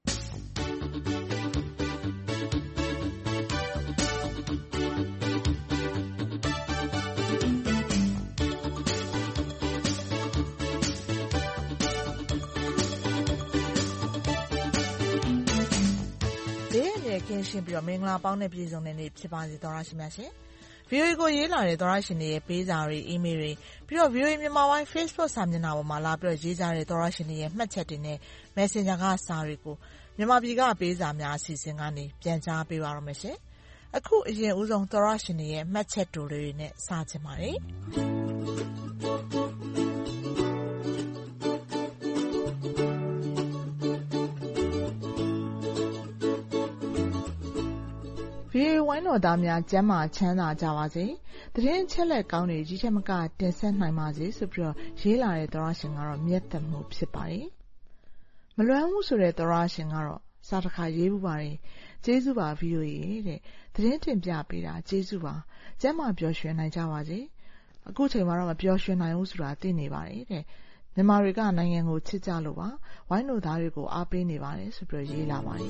ကင်းရှင်းပြီးတော့မင်္ဂလာပေါင်းနဲ့ပြည့်စုံတဲ့နေ့ဖြစ်ပါစေသောရရှိမြတ်ရှင်။ VOA ကိုရေးလာတဲ့သောရရှင်တွေရဲ့ပေးစာတွေအီးမေးလ်တွေပြီးတော့ VOA မြန်မာပိုင်း Facebook စာမျက်နှာပေါ်မှာလာပြီးတော့ရေးကြတဲ့သောရရှင်တွေရဲ့မှတ်ချက်တွေနဲ့ Messenger ကစာတွေကိုမြန်မာပြည်ကပေးစာများအစီအစဉ်ကနေပြန်ကြားပေးပါရမရှင်။အခုအရင်ဦးဆုံးသောရရှင်တွေရဲ့မှတ်ချက်တွေနဲ့စချင်ပါတယ်။ VOA ဝိုင်းတော်သားများကျမ်းမာချမ်းသာကြပါစေ။သတင်းအချက်အလက်ကောင်းတွေကြီးထက်မကတင်ဆက်နိုင်ပါစေဆိုပြီးတော့ရေးလာတဲ့သောရရှင်ကတော့မြတ်သက်မှုဖြစ်ပါတယ်။မလွမ်းမှုဆိုတဲ့သောရရှင်ကတော့စာတစ်ခါရေးဘူးပါတယ်ကျေးဇူးပါ VOA တဲ့သတင်းတင်ပြပေးတာကျေးဇူးပါကျမ်းမာပျော်ရွှင်နိုင်ကြပါစေအခုချိန်မှာတော့မပျော်ရွှင်နိုင်ဘူးဆိုတာသိနေပါတယ်တဲ့မြန်မာတွေကနိုင်ငံကိုချစ်ကြလို့ပါဝိုင်းလို့သားတွေကိုအားပေးနေပါတယ်ဆိုပြီးရေးလာပါတယ်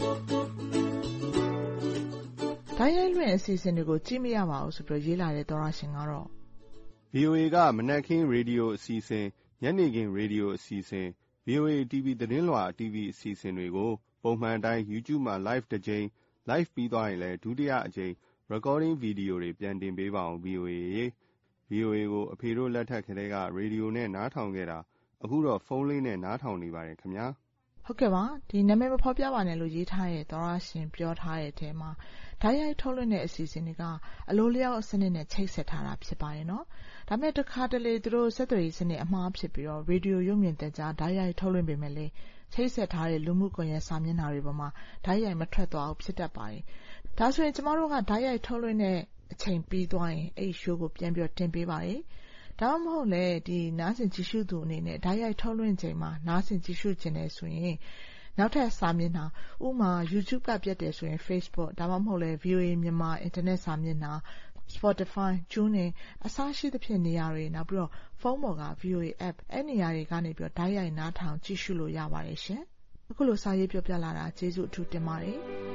တိုင်းရိုင်းလွင့်အစီအစဉ်တွေကိုကြည့်မရပါဘူးဆိုပြီးရေးလာတဲ့သောရရှင်ကတော့ VOA ကမနက်ခင်းရေဒီယိုအစီအစဉ်ညနေခင်းရေဒီယိုအစီအစဉ် VOA TV သတင်းလွှာ TV အစီအစဉ်တွေကိုပုံမှန်အတိုင်း YouTube မှာ live တစ်ကြိမ် live ပြီးသွားရင်လည်းဒုတိယအကြိမ် recording ဗီဒီယိုတွေပြန်တင်ပေးပါအောင် VOA ရေ VOA ကိုအဖေတို့လက်ထက်ကတည်းကရေဒီယိုနဲ့နားထောင်ခဲ့တာအခုတော့ဖုန်းလေးနဲ့နားထောင်နေပါတယ်ခင်ဗျာဟုတ်ကဲ့ပါဒီနာမည်မဖော်ပြပါနဲ့လို့ရေးထားတဲ့သောရရှင်ပြောထားတဲ့အထဲမှာဓာတ်ရိုက်ထုတ်လွှင့်တဲ့အစီအစဉ်တွေကအလိုလျောက်စနစ်နဲ့ချိတ်ဆက်ထားတာဖြစ်ပါတယ်နော်ဒါပေမဲ့တစ်ခါတလေသူတို့ဆက်သွယ်ရေးစနစ်အမှားဖြစ်ပြီးတော့ရေဒီယိုရုပ်မြင်သံကြားဓာတ်ရိုက်ထုတ်လွှင့်ပေမဲ့လေချိတ်ဆက်ထားတဲ့လူမှုကွန်ရက်စာမျက်နှာတွေပေါ်မှာဓာတ်ရိုက်မထွက်သွားဘူးဖြစ်တတ်ပါတယ်ဒါဆိုရင်ကျမတို့ကဓာတ်ရိုက်ထုတ်လွှင့်တဲ့အချိန်ပြီးသွားရင်အဲ့ show ကိုပြန်ပြီးတင်ပေးပါတယ်ဒါမှမဟုတ်လေဒီနားဆင်ကြည့်ရှုသူအနေနဲ့ဓာတ်ရိုက်ထုတ်လွှင့်ချိန်မှာနားဆင်ကြည့်ရှုခြင်းနဲ့ဆိုရင်နောက်ထပ်စာမျက်နှာဥမာ YouTube ကပြတ်တယ်ဆိုရင် Facebook ဒါမှမဟုတ်လေ VOA မြန်မာ internet စာမျက်နှာ Spotify, TuneIn အစရှိသဖြင့်နေရာတွေနောက်ပြီးတော့ဖုန်းပေါ်က VOA app အဲ့နေရာတွေကနေပြီးတော့ဓာတ်ရိုက်နားထောင်ကြည့်ရှုလို့ရပါတယ်ရှင်အခုလိုစာရေးပြောပြလာတာကျေးဇူးအထူးတင်ပါတယ်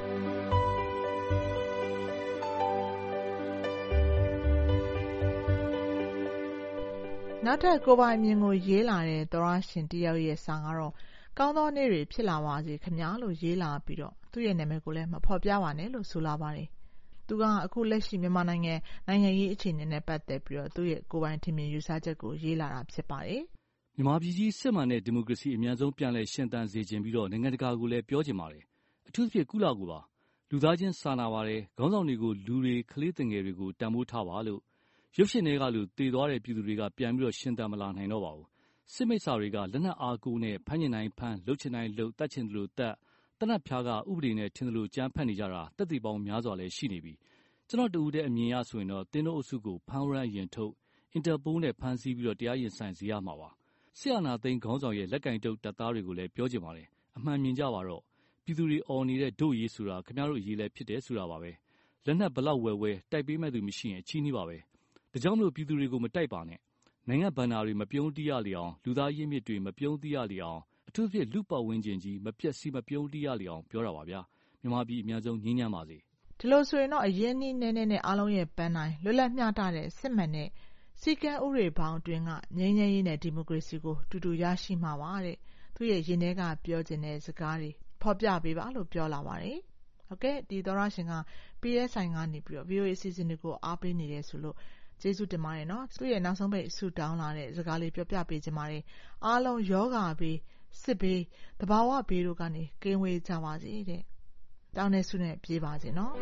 နောက်ထပ်ကိုပိုင်မြင်ကိုရေးလာတဲ့သောရရှင်တယောက်ရဲ့စာကတော့ကောင်းသောနေ့တွေဖြစ်လာပါစေခင်ဗျာလို့ရေးလာပြီးတော့သူ့ရဲ့နာမည်ကိုလည်းမဖော်ပြပါနဲ့လို့ဆိုလာပါတယ်သူကအခုလက်ရှိမြန်မာနိုင်ငံရေးအခြေအနေနဲ့ပတ်သက်ပြီးတော့သူ့ရဲ့ကိုပိုင်ထင်မြင်ယူဆချက်ကိုရေးလာတာဖြစ်ပါတယ်မြန်မာပြည်ကြီးစစ်မှန်တဲ့ဒီမိုကရေစီအမြန်ဆုံးပြန်လည်ရှင်သန်စေခြင်းပြီးတော့နိုင်ငံတကာကိုလည်းပြောချင်ပါတယ်အထူးသဖြင့်ကုလကိုပါလူသားချင်းစာနာပါတယ်ခေါင်းဆောင်တွေကိုလူတွေကလေးငယ်တွေကိုတန်ဖိုးထားပါလို့ရုပ်ရှင်တွေကလူတည်သွားတဲ့ပြည်သူတွေကပြန်ပြီးတော့ရှင်သန်မလာနိုင်တော့ပါဘူးစစ်မိတ်ဆာတွေကလက်နက်အားကိုးနဲ့ဖမ်းကျင်တိုင်းဖမ်းလှုပ်ချင်တိုင်းလှုပ်တတ်ချင်သလိုတတ်တနတ်ဖျားကဥပဒေနဲ့ထင်သလိုကြမ်းဖက်နေကြတာတက်သေးပေါင်းများစွာလည်းရှိနေပြီကျွန်တော်တူဦးတဲ့အမြင်ရဆိုရင်တော့တင်းတို့အစုကိုဖမ်းဝရမ်းရင်ထုတ်အင်တာပိုးနဲ့ဖမ်းဆီးပြီးတော့တရားရင်ဆိုင်စေရမှာပါဆရာနာသိန်းခေါင်းဆောင်ရဲ့လက်ကင်တုပ်တပ်သားတွေကိုလည်းပြောချင်ပါတယ်အမှန်မြင်ကြပါတော့ပြည်သူတွေအော်နေတဲ့ဒို့ရေးဆိုတာခင်ဗျားတို့အရေးလည်းဖြစ်တယ်ဆိုတာပါပဲလက်နက်ဘလောက်ဝဲတိုက်ပေးမဲ့သူမရှိရင်အချီးနှီးပါပဲဒါကြောင့်မလို့ပြည်သူတွေကိုမတိုက်ပါနဲ့နိုင်ငံဗန္နာတွေမပြုံးတီးရလေအောင်လူသားရင်းမြစ်တွေမပြုံးတီးရလေအောင်အထူးဖြင့်လူပတ်ဝန်းကျင်ကြီးမပြက်စီးမပြုံးတီးရလေအောင်ပြောတာပါဗျာမြန်မာပြည်အများဆုံးငြင်းညမ်းပါစေဒီလိုဆိုရင်တော့အရင်နည်းနဲ့အားလုံးရဲ့ပန်းတိုင်းလွတ်လပ်မျှတတဲ့စစ်မှန်တဲ့စီကံဥရေပေါင်းအတွင်းကငြိမ်းချမ်းရေးနဲ့ဒီမိုကရေစီကိုတူတူရရှိမှာပါတဲ့သူရဲ့ရင်ထဲကပြောခြင်းတဲ့စကားတွေဖော်ပြပေးပါလို့ပြောလာပါတယ်ဟုတ်ကဲ့ဒီသောရရှင်က PSI ကနေပြီးတော့ VOA အစီအစဉ်တွေကိုအားပေးနေတယ်ဆိုလို့ကျေးဇူးတင်ပါတယ်နော်သူရဲ့နောက်ဆုံးပိတ်ဆူတောင်းလာတဲ့စကားလေးပြောပြပေးခြင်းပါတယ်အားလုံးယောဂဘေးစစ်ဘေးတဘာဝဘေးတို့ကနေကင်းဝေးကြပါစေတဲ့တောင်းနေဆုနဲ့ပြေးပါစေနော်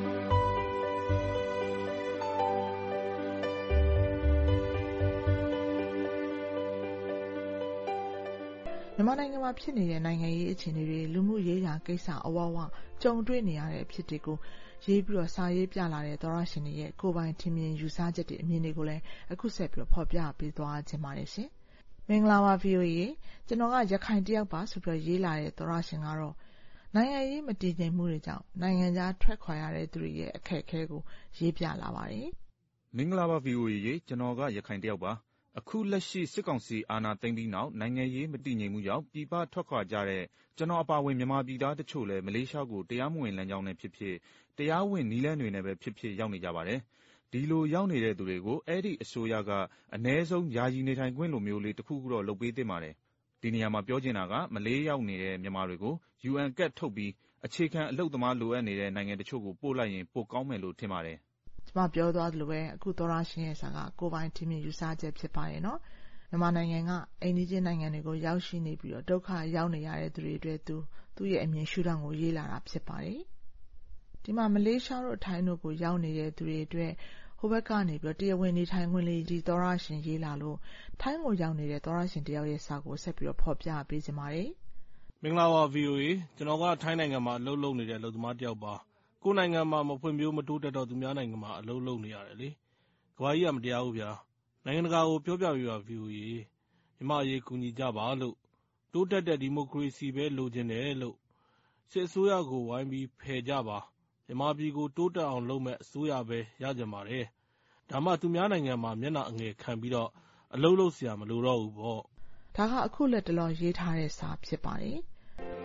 မြန်မာနိုင်ငံမှာဖြစ်နေတဲ့နိုင်ငံရေးအခြေအနေတွေလူမှုရေးရာကိစ္စအဝဝကြုံတွေ့နေရတဲ့အဖြစ်တွေကိုရေးပြီးတော့စာရေးပြလာတဲ့သောရရှင်တွေရဲ့ကိုယ်ပိုင်ထင်မြင်ယူဆချက်တွေအမြင်တွေကိုလည်းအခုဆက်ပြီးဖော်ပြပေးသွားခြင်းပါတယ်ရှင်မင်္ဂလာပါ VOA ကျွန်တော်ကရခိုင်တယောက်ပါဆိုပြီးရေးလာတဲ့သောရရှင်ကတော့နိုင်ငံရေးမတည်ငြိမ်မှုတွေကြောင့်နိုင်ငံခြားထွက်ခွာရတဲ့သူတွေရဲ့အခက်အခဲကိုရေးပြလာပါတယ်မင်္ဂလာပါ VOA ကျွန်တော်ကရခိုင်တယောက်ပါအခုလက်ရှိစစ်ကောင်စီအာဏာသိမ်းပြီးနောက်နိုင်ငံရေးမတည်ငြိမ်မှုကြောင့်ပြည်ပထွက်ခွာကြတဲ့ကျွန်တော်အပါအဝင်မြန်မာပြည်သားတချို့လည်းမလေးရှားကိုတရားမဝင်လမ်းကြောင်းနဲ့ဖြစ်ဖြစ်တရားဝင်နည်းလမ်းတွေနဲ့ပဲဖြစ်ဖြစ်ရောက်နေကြပါတယ်ဒီလိုရောက်နေတဲ့သူတွေကိုအဲ့ဒီအစိုးရကအ ਨੇ ဆုံးယာယီနေထိုင်ခွင့်လိုမျိုးလေးတစ်ခုခုတော့လုပ်ပေးသင့်ပါတယ်ဒီနေရာမှာပြောချင်တာကမလေးရောက်နေတဲ့မြန်မာတွေကို UN ကတ်ထုတ်ပြီးအခြေခံအလုပ်သမားလိုအပ်နေတဲ့နိုင်ငံတချို့ကိုပို့လိုက်ရင်ပိုကောင်းမယ်လို့ထင်ပါတယ်ကျွန်မပြောသွားသလိုပဲအခုသောရရှင်ရဲ့စာကကိုပိုင်ထင်မြင်ယူဆချက်ဖြစ်ပါတယ်နော်မြန်မာနိုင်ငံကအိန္ဒိယနိုင်ငံတွေကိုရောက်ရှိနေပြီးတော့ဒုက္ခရောက်နေရတဲ့သူတွေအတွက်သူ့ရဲ့အမြင်ရှုထောင့်ကိုရေးလာတာဖြစ်ပါတယ်ဒီမှာမလေးရှားတို့ထိုင်းတို့ကိုရောက်နေတဲ့သူတွေအတွက်ဟိုဘက်ကနေပြီးတော့တရားဝင်နေထိုင်ခွင့်လေးဒီသောရရှင်ရေးလာလို့ထိုင်းကိုရောက်နေတဲ့သောရရှင်တယောက်ရဲ့စာကိုဆက်ပြီးတော့ဖော်ပြပေးကြပါတယ်မင်္ဂလာပါ VOA ကျွန်တော်ကထိုင်းနိုင်ငံမှာအလုပ်လုပ်နေတဲ့အလုပ်သမားတယောက်ပါကိုယ်နိုင်ငံမှာမဖွံ့ဖြိုးမတိုးတက်တော့သူများနိုင်ငံမှာအလုပ်လုပ်နေရတယ်လေကမ္ဘာကြီးကမတရားဘူးဗျာနိုင်ငံတကာကိုပြောပြပေးပါ VOA မြန်မာအရေးကူညီကြပါလို့တိုးတက်တဲ့ဒီမိုကရေစီပဲလိုချင်တယ်လို့စစ်အစိုးရကိုဝိုင်းပြီးဖယ်ကြပါ။မြန်မာပြည်ကိုတိုးတက်အောင်လုပ်မယ့်အစိုးရပဲရချင်ပါတယ်။ဒါမှသူများနိုင်ငံမှာမျက်နှာအငယ်ခံပြီးတော့အလုပ်လုပ်စရာမလိုတော့ဘူးပေါ့။ ”ဒါကအခုလတ်တလောရေးထားတဲ့စာဖြစ်ပါတယ်။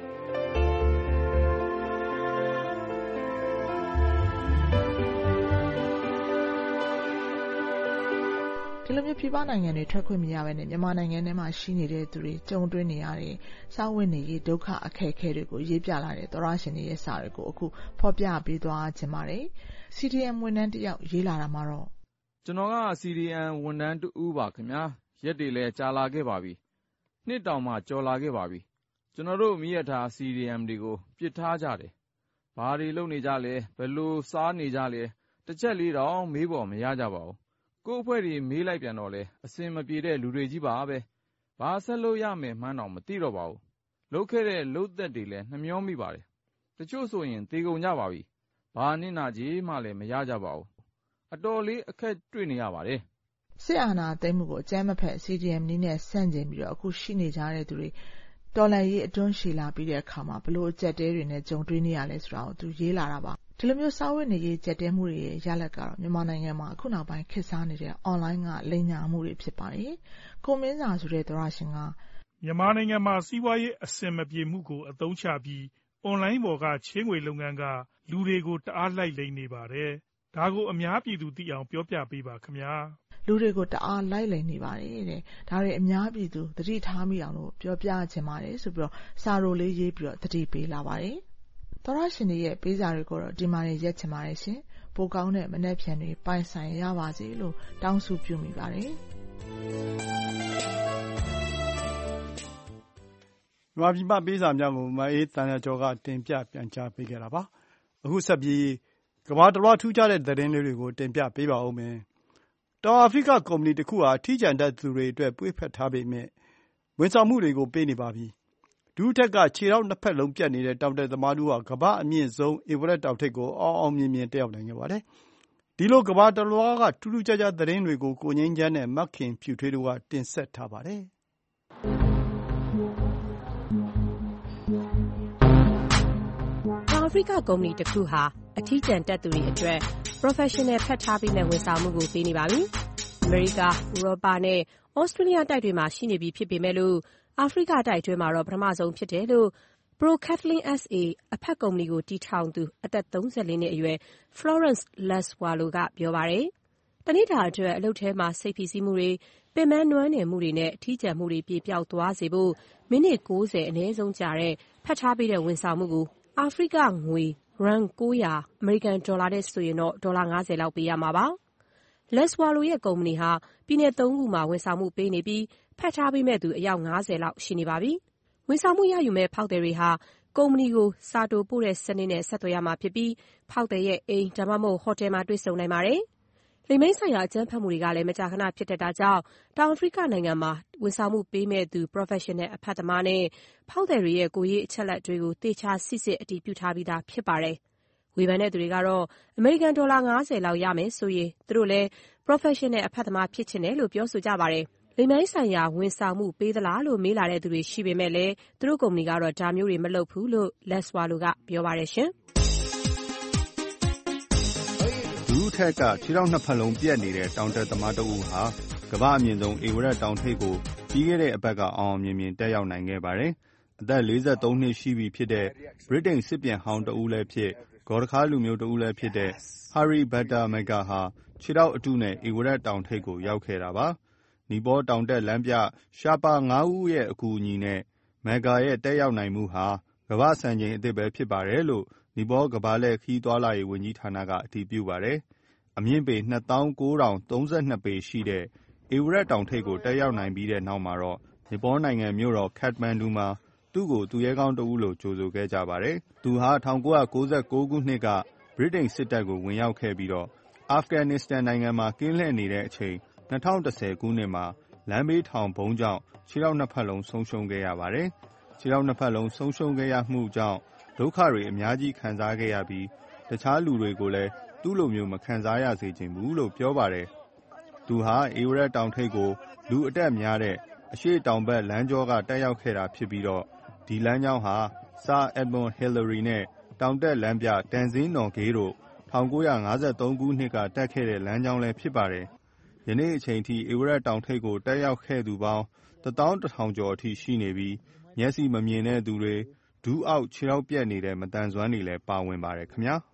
ဒီလိုမျိုးပြည်ပနိုင်ငံတွေထွက်ခွင့်မရဘဲနဲ့မြန်မာနိုင်ငံထဲမှာရှိနေတဲ့သူတွေကြုံတွေ့နေရတဲ့စားဝတ်နေရေးဒုက္ခအခက်အခဲတွေကိုရေးပြလာတဲ့သောတရှင်တွေရဲ့စာတွေကိုအခုဖော်ပြပေးသွားချင်ပါတယ်။ CDM ဝန်ထမ်းတစ်ယောက်ရေးလာတာမှာတော့ကျွန်တော်က CDM ဝန်ထမ်းတဦးပါခင်ဗျာ။ရက်တွေလည်းကြာလာခဲ့ပါပြီ။နှစ်တောင်မှကျော်လာခဲ့ပါပြီ။ကျွန်တော်တို့မီးရထား CDM တွေကိုပစ်ထားကြတယ်။ဘာတွေလုပ်နေကြလဲဘယ်လိုစားနေကြလဲတစ်ချက်လေးတော့မေးပေါ်မရကြပါဘူး။ကို့အဖွဲ့တွေမေးလိုက်ပြန်တော့လဲအစင်မပြေတဲ့လူတွေကြီးပါပဲ။ဘာဆက်လို့ရမယ်မှန်းတော့မသိတော့ပါဘူး။လုပ်ခဲ့တဲ့လုပ်သက်တွေလည်းနှမျောမိပါတယ်။တချို့ဆိုရင်သေကုန်ကြပါပြီ။ဘာနစ်နာကြေးမှလည်းမရကြပါဘူး။အတော်လေးအခက်တွေ့နေရပါတယ်။စစ်အာဏာသိမ်းမှုကိုအကြမ်းမဖက် CDM နည်းနဲ့ဆန့်ကျင်ပြီးတော့အခုရှိနေကြတဲ့သူတွေတော်လှန်ရေးအတွန်းရှည်လာပြီးတဲ့အခါမှာဘလို့အကျပ်တဲတွေနဲ့ကြုံတွေ့နေရလဲဆိုတာကိုသူရေးလာတာပါ။ဒီလိုမျိုးစားဝတ်နေရေးကျပ်တဲမှုတွေရဲ့ရလဒ်ကတော့မြန်မာနိုင်ငံမှာအခုနောက်ပိုင်းခေတ်စားနေတဲ့ online ကလိမ်ညာမှုတွေဖြစ်ပါတယ်။ကိုမင်းစာဆိုတဲ့သောတရှင်ကမြန်မာနိုင်ငံမှာစီးပွားရေးအဆင်မပြေမှုကိုအသုံးချပြီး online ပေါ်ကချေးငွေလုပ်ငန်းကလူတွေကိုတအားလိုက်လိမ်နေပါတယ်။ဒါကိုအများပြည်သူသိအောင်ပြောပြပေးပါခင်ဗျာ။လူတွေကိုတအားလိုက်လိမ်နေပါတယ်တဲ့။ဒါတွေအများပြည်သူသတိထားမိအောင်လို့ပြောပြချင်ပါတယ်ဆိုပြီးတော့စာရိုလေးရေးပြီးတော့သတိပေးလာပါတယ်။သောတရှင်တွေရဲ့ပေးစာတွေကိုတော့ဒီမှာရက်ချင်ပါတယ်ရှင်။ပိုကောင်းတဲ့မနက်ဖြန်တွေပိုင်ဆိုင်ရပါစေလို့တောင်းဆုပြုမိပါတယ်။မြန်မာပြည်မှပေးစာများကိုမအေးသံကျော်ကတင်ပြပြန်ကြားပေးခဲ့တာပါ။အခုဆက်ပြီးကမ္ဘာတစ်လွှားထူးခြားတဲ့သတင်းလေးတွေကိုတင်ပြပေးပါဦးမယ်။တောင်အာဖရိကကုမ္ပဏီတစ်ခုဟာထီးကျန်တဲ့သူတွေအတွက်ပွေးဖက်ထားပေမဲ့ဝန်ဆောင်မှုတွေကိုပေးနေပါပြီ။ဒုထက်ကခြေထောက်နှစ်ဖက်လုံးပြတ်နေတဲ့တောင်တက်သမားတို့ဟာကမ္ဘာအမြင့်ဆုံးအေဗရက်တောင်ထိပ်ကိုအောင်မြင်မြင်တက်ရောက်နိုင်ခဲ့ပါတယ်။ဒီလိုကမ္ဘာတစ်လွှားကထူးထူးခြားခြားသတင်းတွေကိုကိုငြိမ်းချမ်းနဲ့မခင်ဖြူထွေးတို့ကတင်ဆက်ထားပါတယ်။တောင်အာဖရိကကုမ္ပဏီတစ်ခုဟာအထီးကျန်တက်သူတွေအတွက် professional ဖက်ထားပေးမဲ့ဝန်ဆောင်မှုကိုပေးနေပါပြီ။အမေရိက၊ဥရောပနဲ့ဩစတြေးလျတိုက်တွေမှာရှိနေပြီဖြစ်ပေမဲ့လို့အာဖရိကတိုက်အတွင်းမှာတော့ပထမဆုံးဖြစ်တယ်လို့ Pro-Kathleen SA အဖက်ကုမ္ပဏီကိုတည်ထောင်သူအသက်34နှစ်အရွယ် Florence Laswalo ကပြောပါတယ်။တနေ့တာအတွက်အလုပ်ထဲမှာစိတ်ဖိစီးမှုတွေပင်ပန်းနွမ်းနယ်မှုတွေနဲ့အထီးကျန်မှုတွေပြေပျောက်သွားစေဖို့မိနစ်90အနည်းဆုံးကြာတဲ့ဖက်ထားပေးတဲ့ဝန်ဆောင်မှုကိုအာဖရိကငွေရန်900အမေရိကန်ဒေါ်လာနဲ့ဆိုရင်တော့ဒေါ်လာ50လောက်ပေးရမှာပါ။ Laswalo ရဲ့ကုမ္ပဏီဟာပြည်နယ်3ခုမှာဝန်ဆောင်မှုပေးနေပြီးဖက်ထားပေးမဲ့သူအယောက်50လောက်ရှိနေပါပြီ။ဝန်ဆောင်မှုရယူမဲ့ဖောက်သည်တွေဟာကုမ္ပဏီကိုစာတိုပို့တဲ့စနစ်နဲ့ဆက်သွယ်ရမှာဖြစ်ပြီးဖောက်သည်ရဲ့အိမ်ဒါမှမဟုတ်ဟိုတယ်မှာတွေ့ဆုံနိုင်ပါတယ်။လိင်ပိုင်းဆိုင်ရာအကြမ်းဖက်မှုတွေကလည်းမကြာခဏဖြစ်တတ်တာကြောင့်တောင်အာဖရိကနိုင်ငံမှာဝန်ဆောင်မှုပေးမဲ့သူ professional အဖက်သမားနဲ့ဖောက်သည်တွေရဲ့ကိုယ်ရေးအချက်အလက်တွေကိုသေချာစစ်ဆေးအတည်ပြုထားပြီးသားဖြစ်ပါတယ်။ဝေဖန်တဲ့သူတွေကတော့အမေရိကန်ဒေါ်လာ50လောက်ရမယ်ဆိုရင်သူတို့လည်း professional အဖက်သမားဖြစ်ချင်တယ်လို့ပြောဆိုကြပါတယ်။လိင်ပိုင်းဆိုင်ရာဝန်ဆောင်မှုပေးသလားလို့မေးလာတဲ့သူတွေရှိပေမဲ့လည်းသူတို့ကုမ္ပဏီကတော့ဒါမျိုးတွေမလုပ်ဘူးလို့ Laswalo ကပြောပါတယ်ရှင်။ဒုထက်ကခြေထောက်နှစ်ဖက်လုံးပြတ်နေတဲ့တောင်တက်သမားတဦးဟာကမ္ဘာအမြင့်ဆုံးအေဗရက်တောင်ထိပ်ကိုပြီးခဲ့တဲ့အပတ်ကအောင်မြင်မြင်တက်ရောက်နိုင်ခဲ့ပါတယ်။အသက်43နှစ်ရှိပြီဖြစ်တဲ့ဗြိတိန်စစ်ပြန်ဟောင်းတဦးလည်းဖြစ်ဂေါ်တခါလူမျိုးတဦးလည်းဖြစ်တဲ့ Harry Buttermega ဟာခြေထောက်အတုနဲ့အေဗရက်တောင်ထိပ်ကိုရောက်ခဲ့တာပါ။နီပေါတောင်တက်လမ်းပြရှာပါ9ဦးရဲ့အကူအညီနဲ့မက်ဂါရဲ့တက်ရောက်နိုင်မှုဟာကမ္ဘာစံချိန်အသစ်ပဲဖြစ်ပါတယ်လို့နီပေါကမ္ဘာလှည့်ခရီးသွားလာရေးဝန်ကြီးဌာနကအတည်ပြုပါတယ်။အမြင့်ပေ2932ပေရှိတဲ့အေဗရက်တောင်ထိပ်ကိုတက်ရောက်နိုင်ပြီးတဲ့နောက်မှာတော့နီပေါနိုင်ငံမြို့တော်ခတ်မန်ဒူမှာသူ့ကိုသူရဲကောင်းတဦးလို့ကြိုဆိုခဲ့ကြပါတယ်။သူဟာ1996ခုနှစ်ကဗြိတိန်စစ်တပ်ကိုဝင်ရောက်ခဲ့ပြီးတော့အာဖဂန်နစ္စတန်နိုင်ငံမှာကင်းလှည့်နေတဲ့အချိန်2010ခုနှစ်မှာလမ်းဘေးထောင်ဗုံးကြောင့်ခြေထောက်နှစ်ဖက်လုံးဆုံးရှုံးခဲ့ရပါတယ်။ခြေထောက်နှစ်ဖက်လုံးဆုံးရှုံးခဲ့ရမှုကြောင့်ဒုက္ခတွေအများကြီးခံစားခဲ့ရပြီးတခြားလူတွေကိုလည်းသူ့လိုမျိုးမခံစားရစေချင်ဘူးလို့ပြောပါတယ်။သူဟာအေဗရက်တောင်ထိပ်ကိုလူအတက်များတဲ့အရှေ့တောင်ဘက်လမ်းကြောကတက်ရောက်ခဲ့တာဖြစ်ပြီးတော့ဒီလမ်းကြောင်းဟာ Sir Edmund Hillary နဲ့တောင်တက်လမ်းပြတန်ဇင်းနော်ဂေးတို့1953ခုနှစ်ကတက်ခဲ့တဲ့လမ်းကြောင်းလည်းဖြစ်ပါတယ်။ယနေ့အချိန်ထိဧဝရက်တောင်ထိပ်ကိုတက်ရောက်ခဲ့သူပေါင်း11,000 ကျော်အထိရှိနေပြီးမျက်စိမမြင်တဲ့သူတွေဒူးအောက်ခြေထောက်ပြက်နေတဲ့မတန်စွမ်းတွေလည်းပါဝင်ပါတယ်ခင်ဗျာ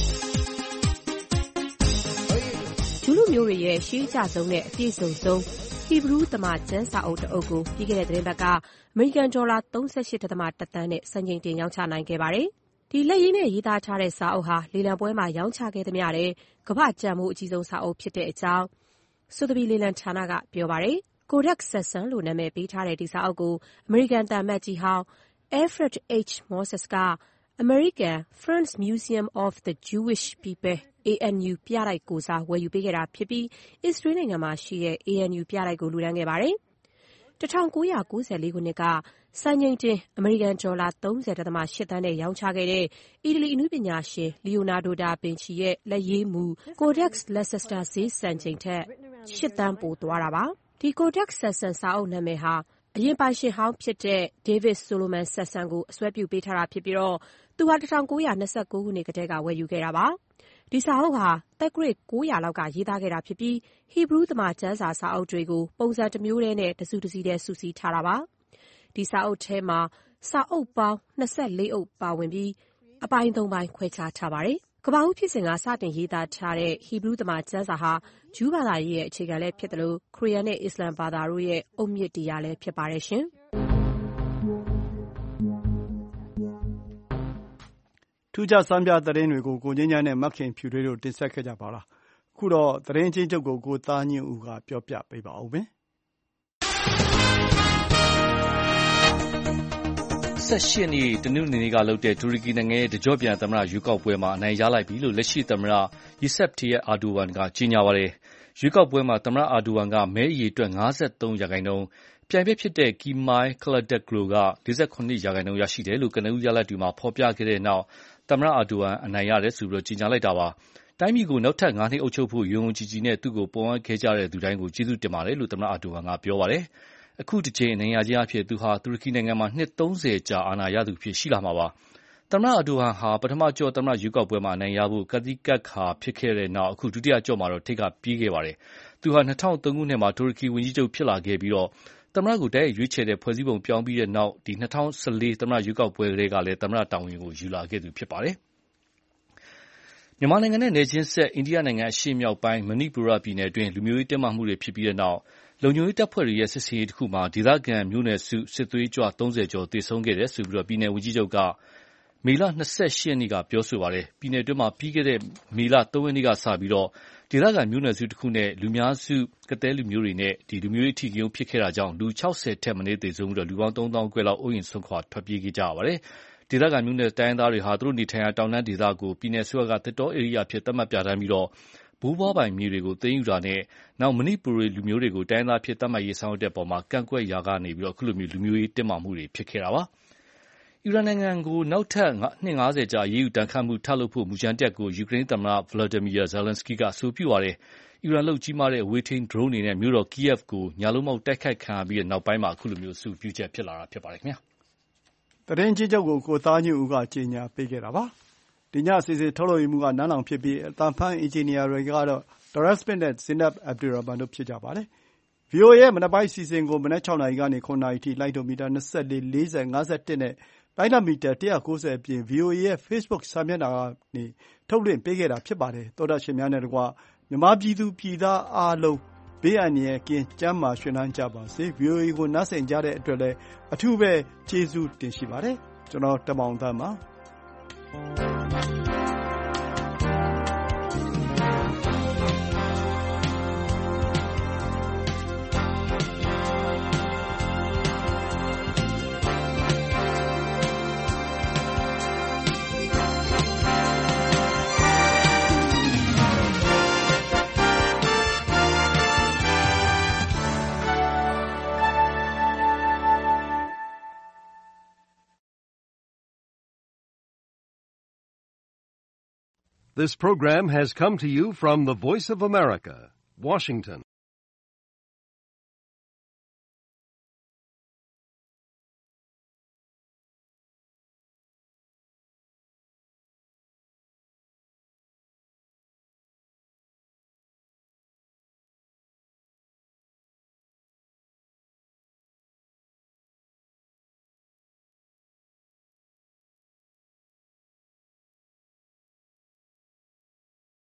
ဂျူးလူမျိုးတွေရဲ့ရှေးအကျဆုံးနဲ့အပြည့်စုံဆုံးဟီဘရူးသမကျမ်းစာအုပ်တအုပ်ကိုပြီးခဲ့တဲ့သတင်းပတ်ကအမေရိကန်ဒေါ်လာ 38.1 သန်းနဲ့စံချိန်တင်ရောင်းချနိုင်ခဲ့ပါတယ်။ဒီလက်ရင်းနဲ့ရေးသားထားတဲ့စာအုပ်ဟာလေလံပွဲမှာရောင်းချခဲ့သမျှတဲ့ကမ္ဘာ့ကျမ်းမိုးအကြီးဆုံးစာအုပ်ဖြစ်တဲ့အကြောင်းဆိုသဘီလေလံဌာနကပြောပါတယ်။ Codex Session လို့နာမည်ပေးထားတဲ့ဒီစာအုပ်ကိုအမေရိကန်သံအမတ်ကြီးဟောင်း Alfred H. Moses က American Friends Museum of the Jewish People ANU ပြတိုက်ကိုစားဝယ်ယူပေးခဲ့တာဖြစ်ပြီးအစ္စရေးနိုင်ငံမှာရှိတဲ့ ANU ပြတိုက်ကိုလှူဒါန်းခဲ့ပါတယ်။ 1994 ခုနှစ်ကစံချိန်တင်အမေရိကန်ဒေါ်လာ 30.8 သန်းနဲ့ရောင်းချခဲ့တဲ့အီတလီအနုပညာရှင်လီယိုနာဒိုဒါဗင်ချီရဲ့လက်ရေးမူ Codex Leicester ဈေးစံချိန်ထက် 8 သန်းပိုသွားတာပါ။ဒီ Codex Session စာအုပ်နာမည်ဟာအရင်ပိုင်ရှင်ဟောင်းဖြစ်တဲ့ David Solomon Session ကိုအစွဲပြုပေးထားတာဖြစ်ပြီးသူဟာ1929 ခုနှစ်ကတည်းကဝယ်ယူခဲ့တာပါ။ဒီစာအုပ်ဟာသက္ကရာဇ် 900 လောက်ကရေးသားခဲ့တာဖြစ်ပြီးဟီဘရူးသမကျမ်းစာစာအုပ်တွေကိုပုံစံတစ်မျိုးတည်းနဲ့တစုတစည်းတည်းစုစည်းထားတာပါ။ဒီစာအုပ်ထဲမှာစာအုပ်ပေါင်း24အုပ်ပါဝင်ပြီးအပိုင်း 3 ပိုင်းခွဲခြားထားပါတယ်။ကမ္ဘာဦးဖြစ်စဉ်ကစတင်ရေးသားထားတဲ့ဟီဘရူးသမကျမ်းစာဟာဂျူးဘာသာရေးရဲ့အခြေခံလည်းဖြစ်တယ်လို့ခရစ်ယာန်နဲ့အစ္စလာမ်ဘာသာတို့ရဲ့အုတ်မြစ်တရားလည်းဖြစ်ပါတယ်ရှင်။ထူးခြားစမ်းပြသတင်းတွေကိုကိုငြိမ်းချမ်းနဲ့မခင်ဖြူထွေးတို့တင်ဆက်ခဲ့ကြပါလား။အခုတော့သတင်းချင်းချုပ်ကိုသားညွန့်ဦးကပြောပြပေးပါဦးမယ်။ 18နှစ်တနင်္ဂနွေနေ့ကလုပ်တဲ့တူရကီနိုင်ငံရဲ့တကြော့ပြန်သမ္မတရွေးကောက်ပွဲမှာအနိုင်ရလိုက်ပြီလို့လက်ရှိသမ္မတရီဆက်တီရက်အာဒိုဝမ်ကကြေညာပါတယ်။ရွေးကောက်ပွဲမှာသမ္မတအာဒိုဝမ်ကမဲအရေအတွက် 53%ပြိုင်ဘက်ဖြစ်တဲ့ကီမိုင်းကလဒက်ဂရိုက 48% ရရှိတယ်လို့ကနဦးရလဒ်တွေမှာဖော်ပြခဲ့တဲ့နောက်သမ္မတအာဒိုဝမ်အနိုင်ရတယ်ဆိုပြီးကြေညာလိုက်တာပါ။တိုင်းပြည်ကိုနောက်ထပ်5နှစ်အုပ်ချုပ်ဖို့ယုံကြည်ကြည်နဲ့သူ့ကိုပုံအပ်ခဲ့ကြတဲ့သူတိုင်းကိုကျေးဇူးတင်ပါတယ်လို့သမ္မတအာဒိုဝမ်ကပြောပါတယ်။အခုတစ်ချိန်အနိုင်ရခြင်းအဖြစ်သူဟာတူရကီနိုင်ငံမှာနှစ်30ကြာအာဏာရသူဖြစ်ရှိလာမှာပါ။သမ္မတအာဒိုဝမ်ဟာပထမကြော့သမ္မတရွေးကောက်ပွဲမှာအနိုင်ရဖို့ကတိကတ်ခါဖြစ်ခဲ့တဲ့နောက်အခုဒုတိယကြော့မှာတော့ထိပ်ကပြေးခဲ့ပါတယ်။သူဟာ2003ခုနှစ်မှာတူရကီဝန်ကြီးချုပ်ဖြစ်လာခဲ့ပြီးသမ္မတကိုတိုက်ရိုက်ရွေးချယ်တဲ့ဖွဲ့စည်းပုံပြောင်းပြီးတဲ့နောက်2014သမ္မတရွေးကောက်ပွဲကလည်းသမ္မတတာဝန်ကိုယူလာခဲ့သူဖြစ်ပါတယ်။မြန်မာနိုင်ငံနဲ့နယ်ချင်းဆက်အိန္ဒိယနိုင်ငံအရှေ့မြောက်ပိုင်းမဏိပူရပြည်နယ်အတွင်းလူမျိုးရေးတင်းမာမှုတွေဖြစ်ပြီးတဲ့နောက်လုံခြုံရေးတပ်ဖွဲ့တွေရဲ့စစ်ဆင်ရေးတစ်ခုမှာဒေသခံမျိုးနွယ်စုစစ်သွေးကြွ30ကျော်သေဆုံးခဲ့တယ်ဆိုပြီးပြည်နယ်ဝန်ကြီးချုပ်ကမေလ28ရက်နေ့ကပြောဆိုပါတယ်။ပြည်နယ်အတွင်းမှာပြီးခဲ့တဲ့မေလ3ရက်နေ့ကစပြီးဒေသခံမျိုးနွယ်စုတစ်ခုနဲ့လူများစုကသည်းလူမျိုးတွေနဲ့လူမျိုးရေးအထီးကျုံဖြစ်ခဲ့တာကြောင့်လူ60ထက်မနည်းသေဆုံးပြီးလူပေါင်း3000ခွဲလောက်အိုးအိမ်စွန့်ခွာထွက်ပြေးခဲ့ကြရပါတယ်။ဒေသခံမျိုးနွယ်တိုင်းရင်းသားတွေဟာသူတို့နေထိုင်ရာတောင်တန်းဒေသကိုပြည်နယ်အစိုးရကသစ်တောဧရိယာဖြစ်သတ်မှတ်ပြဋ္ဌာန်းပြီးဘိုးဘွားပိုင်မြေတွေကိုသိမ်းယူတာနဲ့နောက်မဏိပူရီလူမျိုးတွေကိုတိုင်းရင်းသားဖြစ်သတ်မှတ်ရေးဆောင်ရွက်တဲ့အပေါ်ကန့်ကွက်ရာကနေအခုလိုလူမျိုးရေးတင်းမာမှုတွေဖြစ်ခဲ့တာပါ။အီရန်နိုင်ငံကိုနောက်ထပ်နှစ်50ကြာအရေးယူဒဏ်ခတ်မှုထပ်လုပ်ဖို့မူကြမ်းတက်ကိုယူကရိန်းသမ္မတ Volodymyr Zelensky ကအဆိုပြုပါတယ်။အီရန်လုပ်ကြီးမားတဲ့အဝေးထိန်းဒရုန်းတွေနဲ့မြို့တော် Kiev ကိုညလုံးပေါက်တိုက်ခိုက်ခံရပြီးနောက်ပိုင်းမှာအခုလိုအဆိုပြုချက်ဖြစ်လာတာဖြစ်ပါတယ်ခင်ဗျာ။သတင်းချင်းချုပ်ကိုသားညွန့်ဦးကကြေညာပေးခဲ့တာပါ။ဒီညအစီအစဉ်ထုတ်လုပ်မှုကနန်းလောင်ဖြစ်ပြီးအသံဖန်အင်ဂျင်နီယာတွေကတော့ Doris Smith နဲ့ Zainab Abdurrahman တို့ဖြစ်ကြပါတယ်။ VOA ရဲ့မနက်ပိုင်းအစီအစဉ်ကိုမနက်6နာရီကနေ9နာရီထိလိုင်းဒိုမီတာ24 40 51နဲ့လိုင်းဒိုမီတာ190အပြင် VOA ရဲ့ Facebook စာမျက်နှာကနေထုတ်လွှင့်ပေးခဲ့တာဖြစ်ပါတယ်။သောတာရှင်များနဲ့တကွမြန်မာပြည်သူပြည်သားအားလုံးဘေးအန္တရာယ်ကင်းကျန်းမာရွှင်လန်းကြပါစေ။ VOA ကိုနားဆင်ကြတဲ့အတွက်လည်းအထူးပဲကျေးဇူးတင်ရှိပါတယ်။ကျွန်တော်တမောင်သန်းပါ။ This program has come to you from the Voice of America, Washington.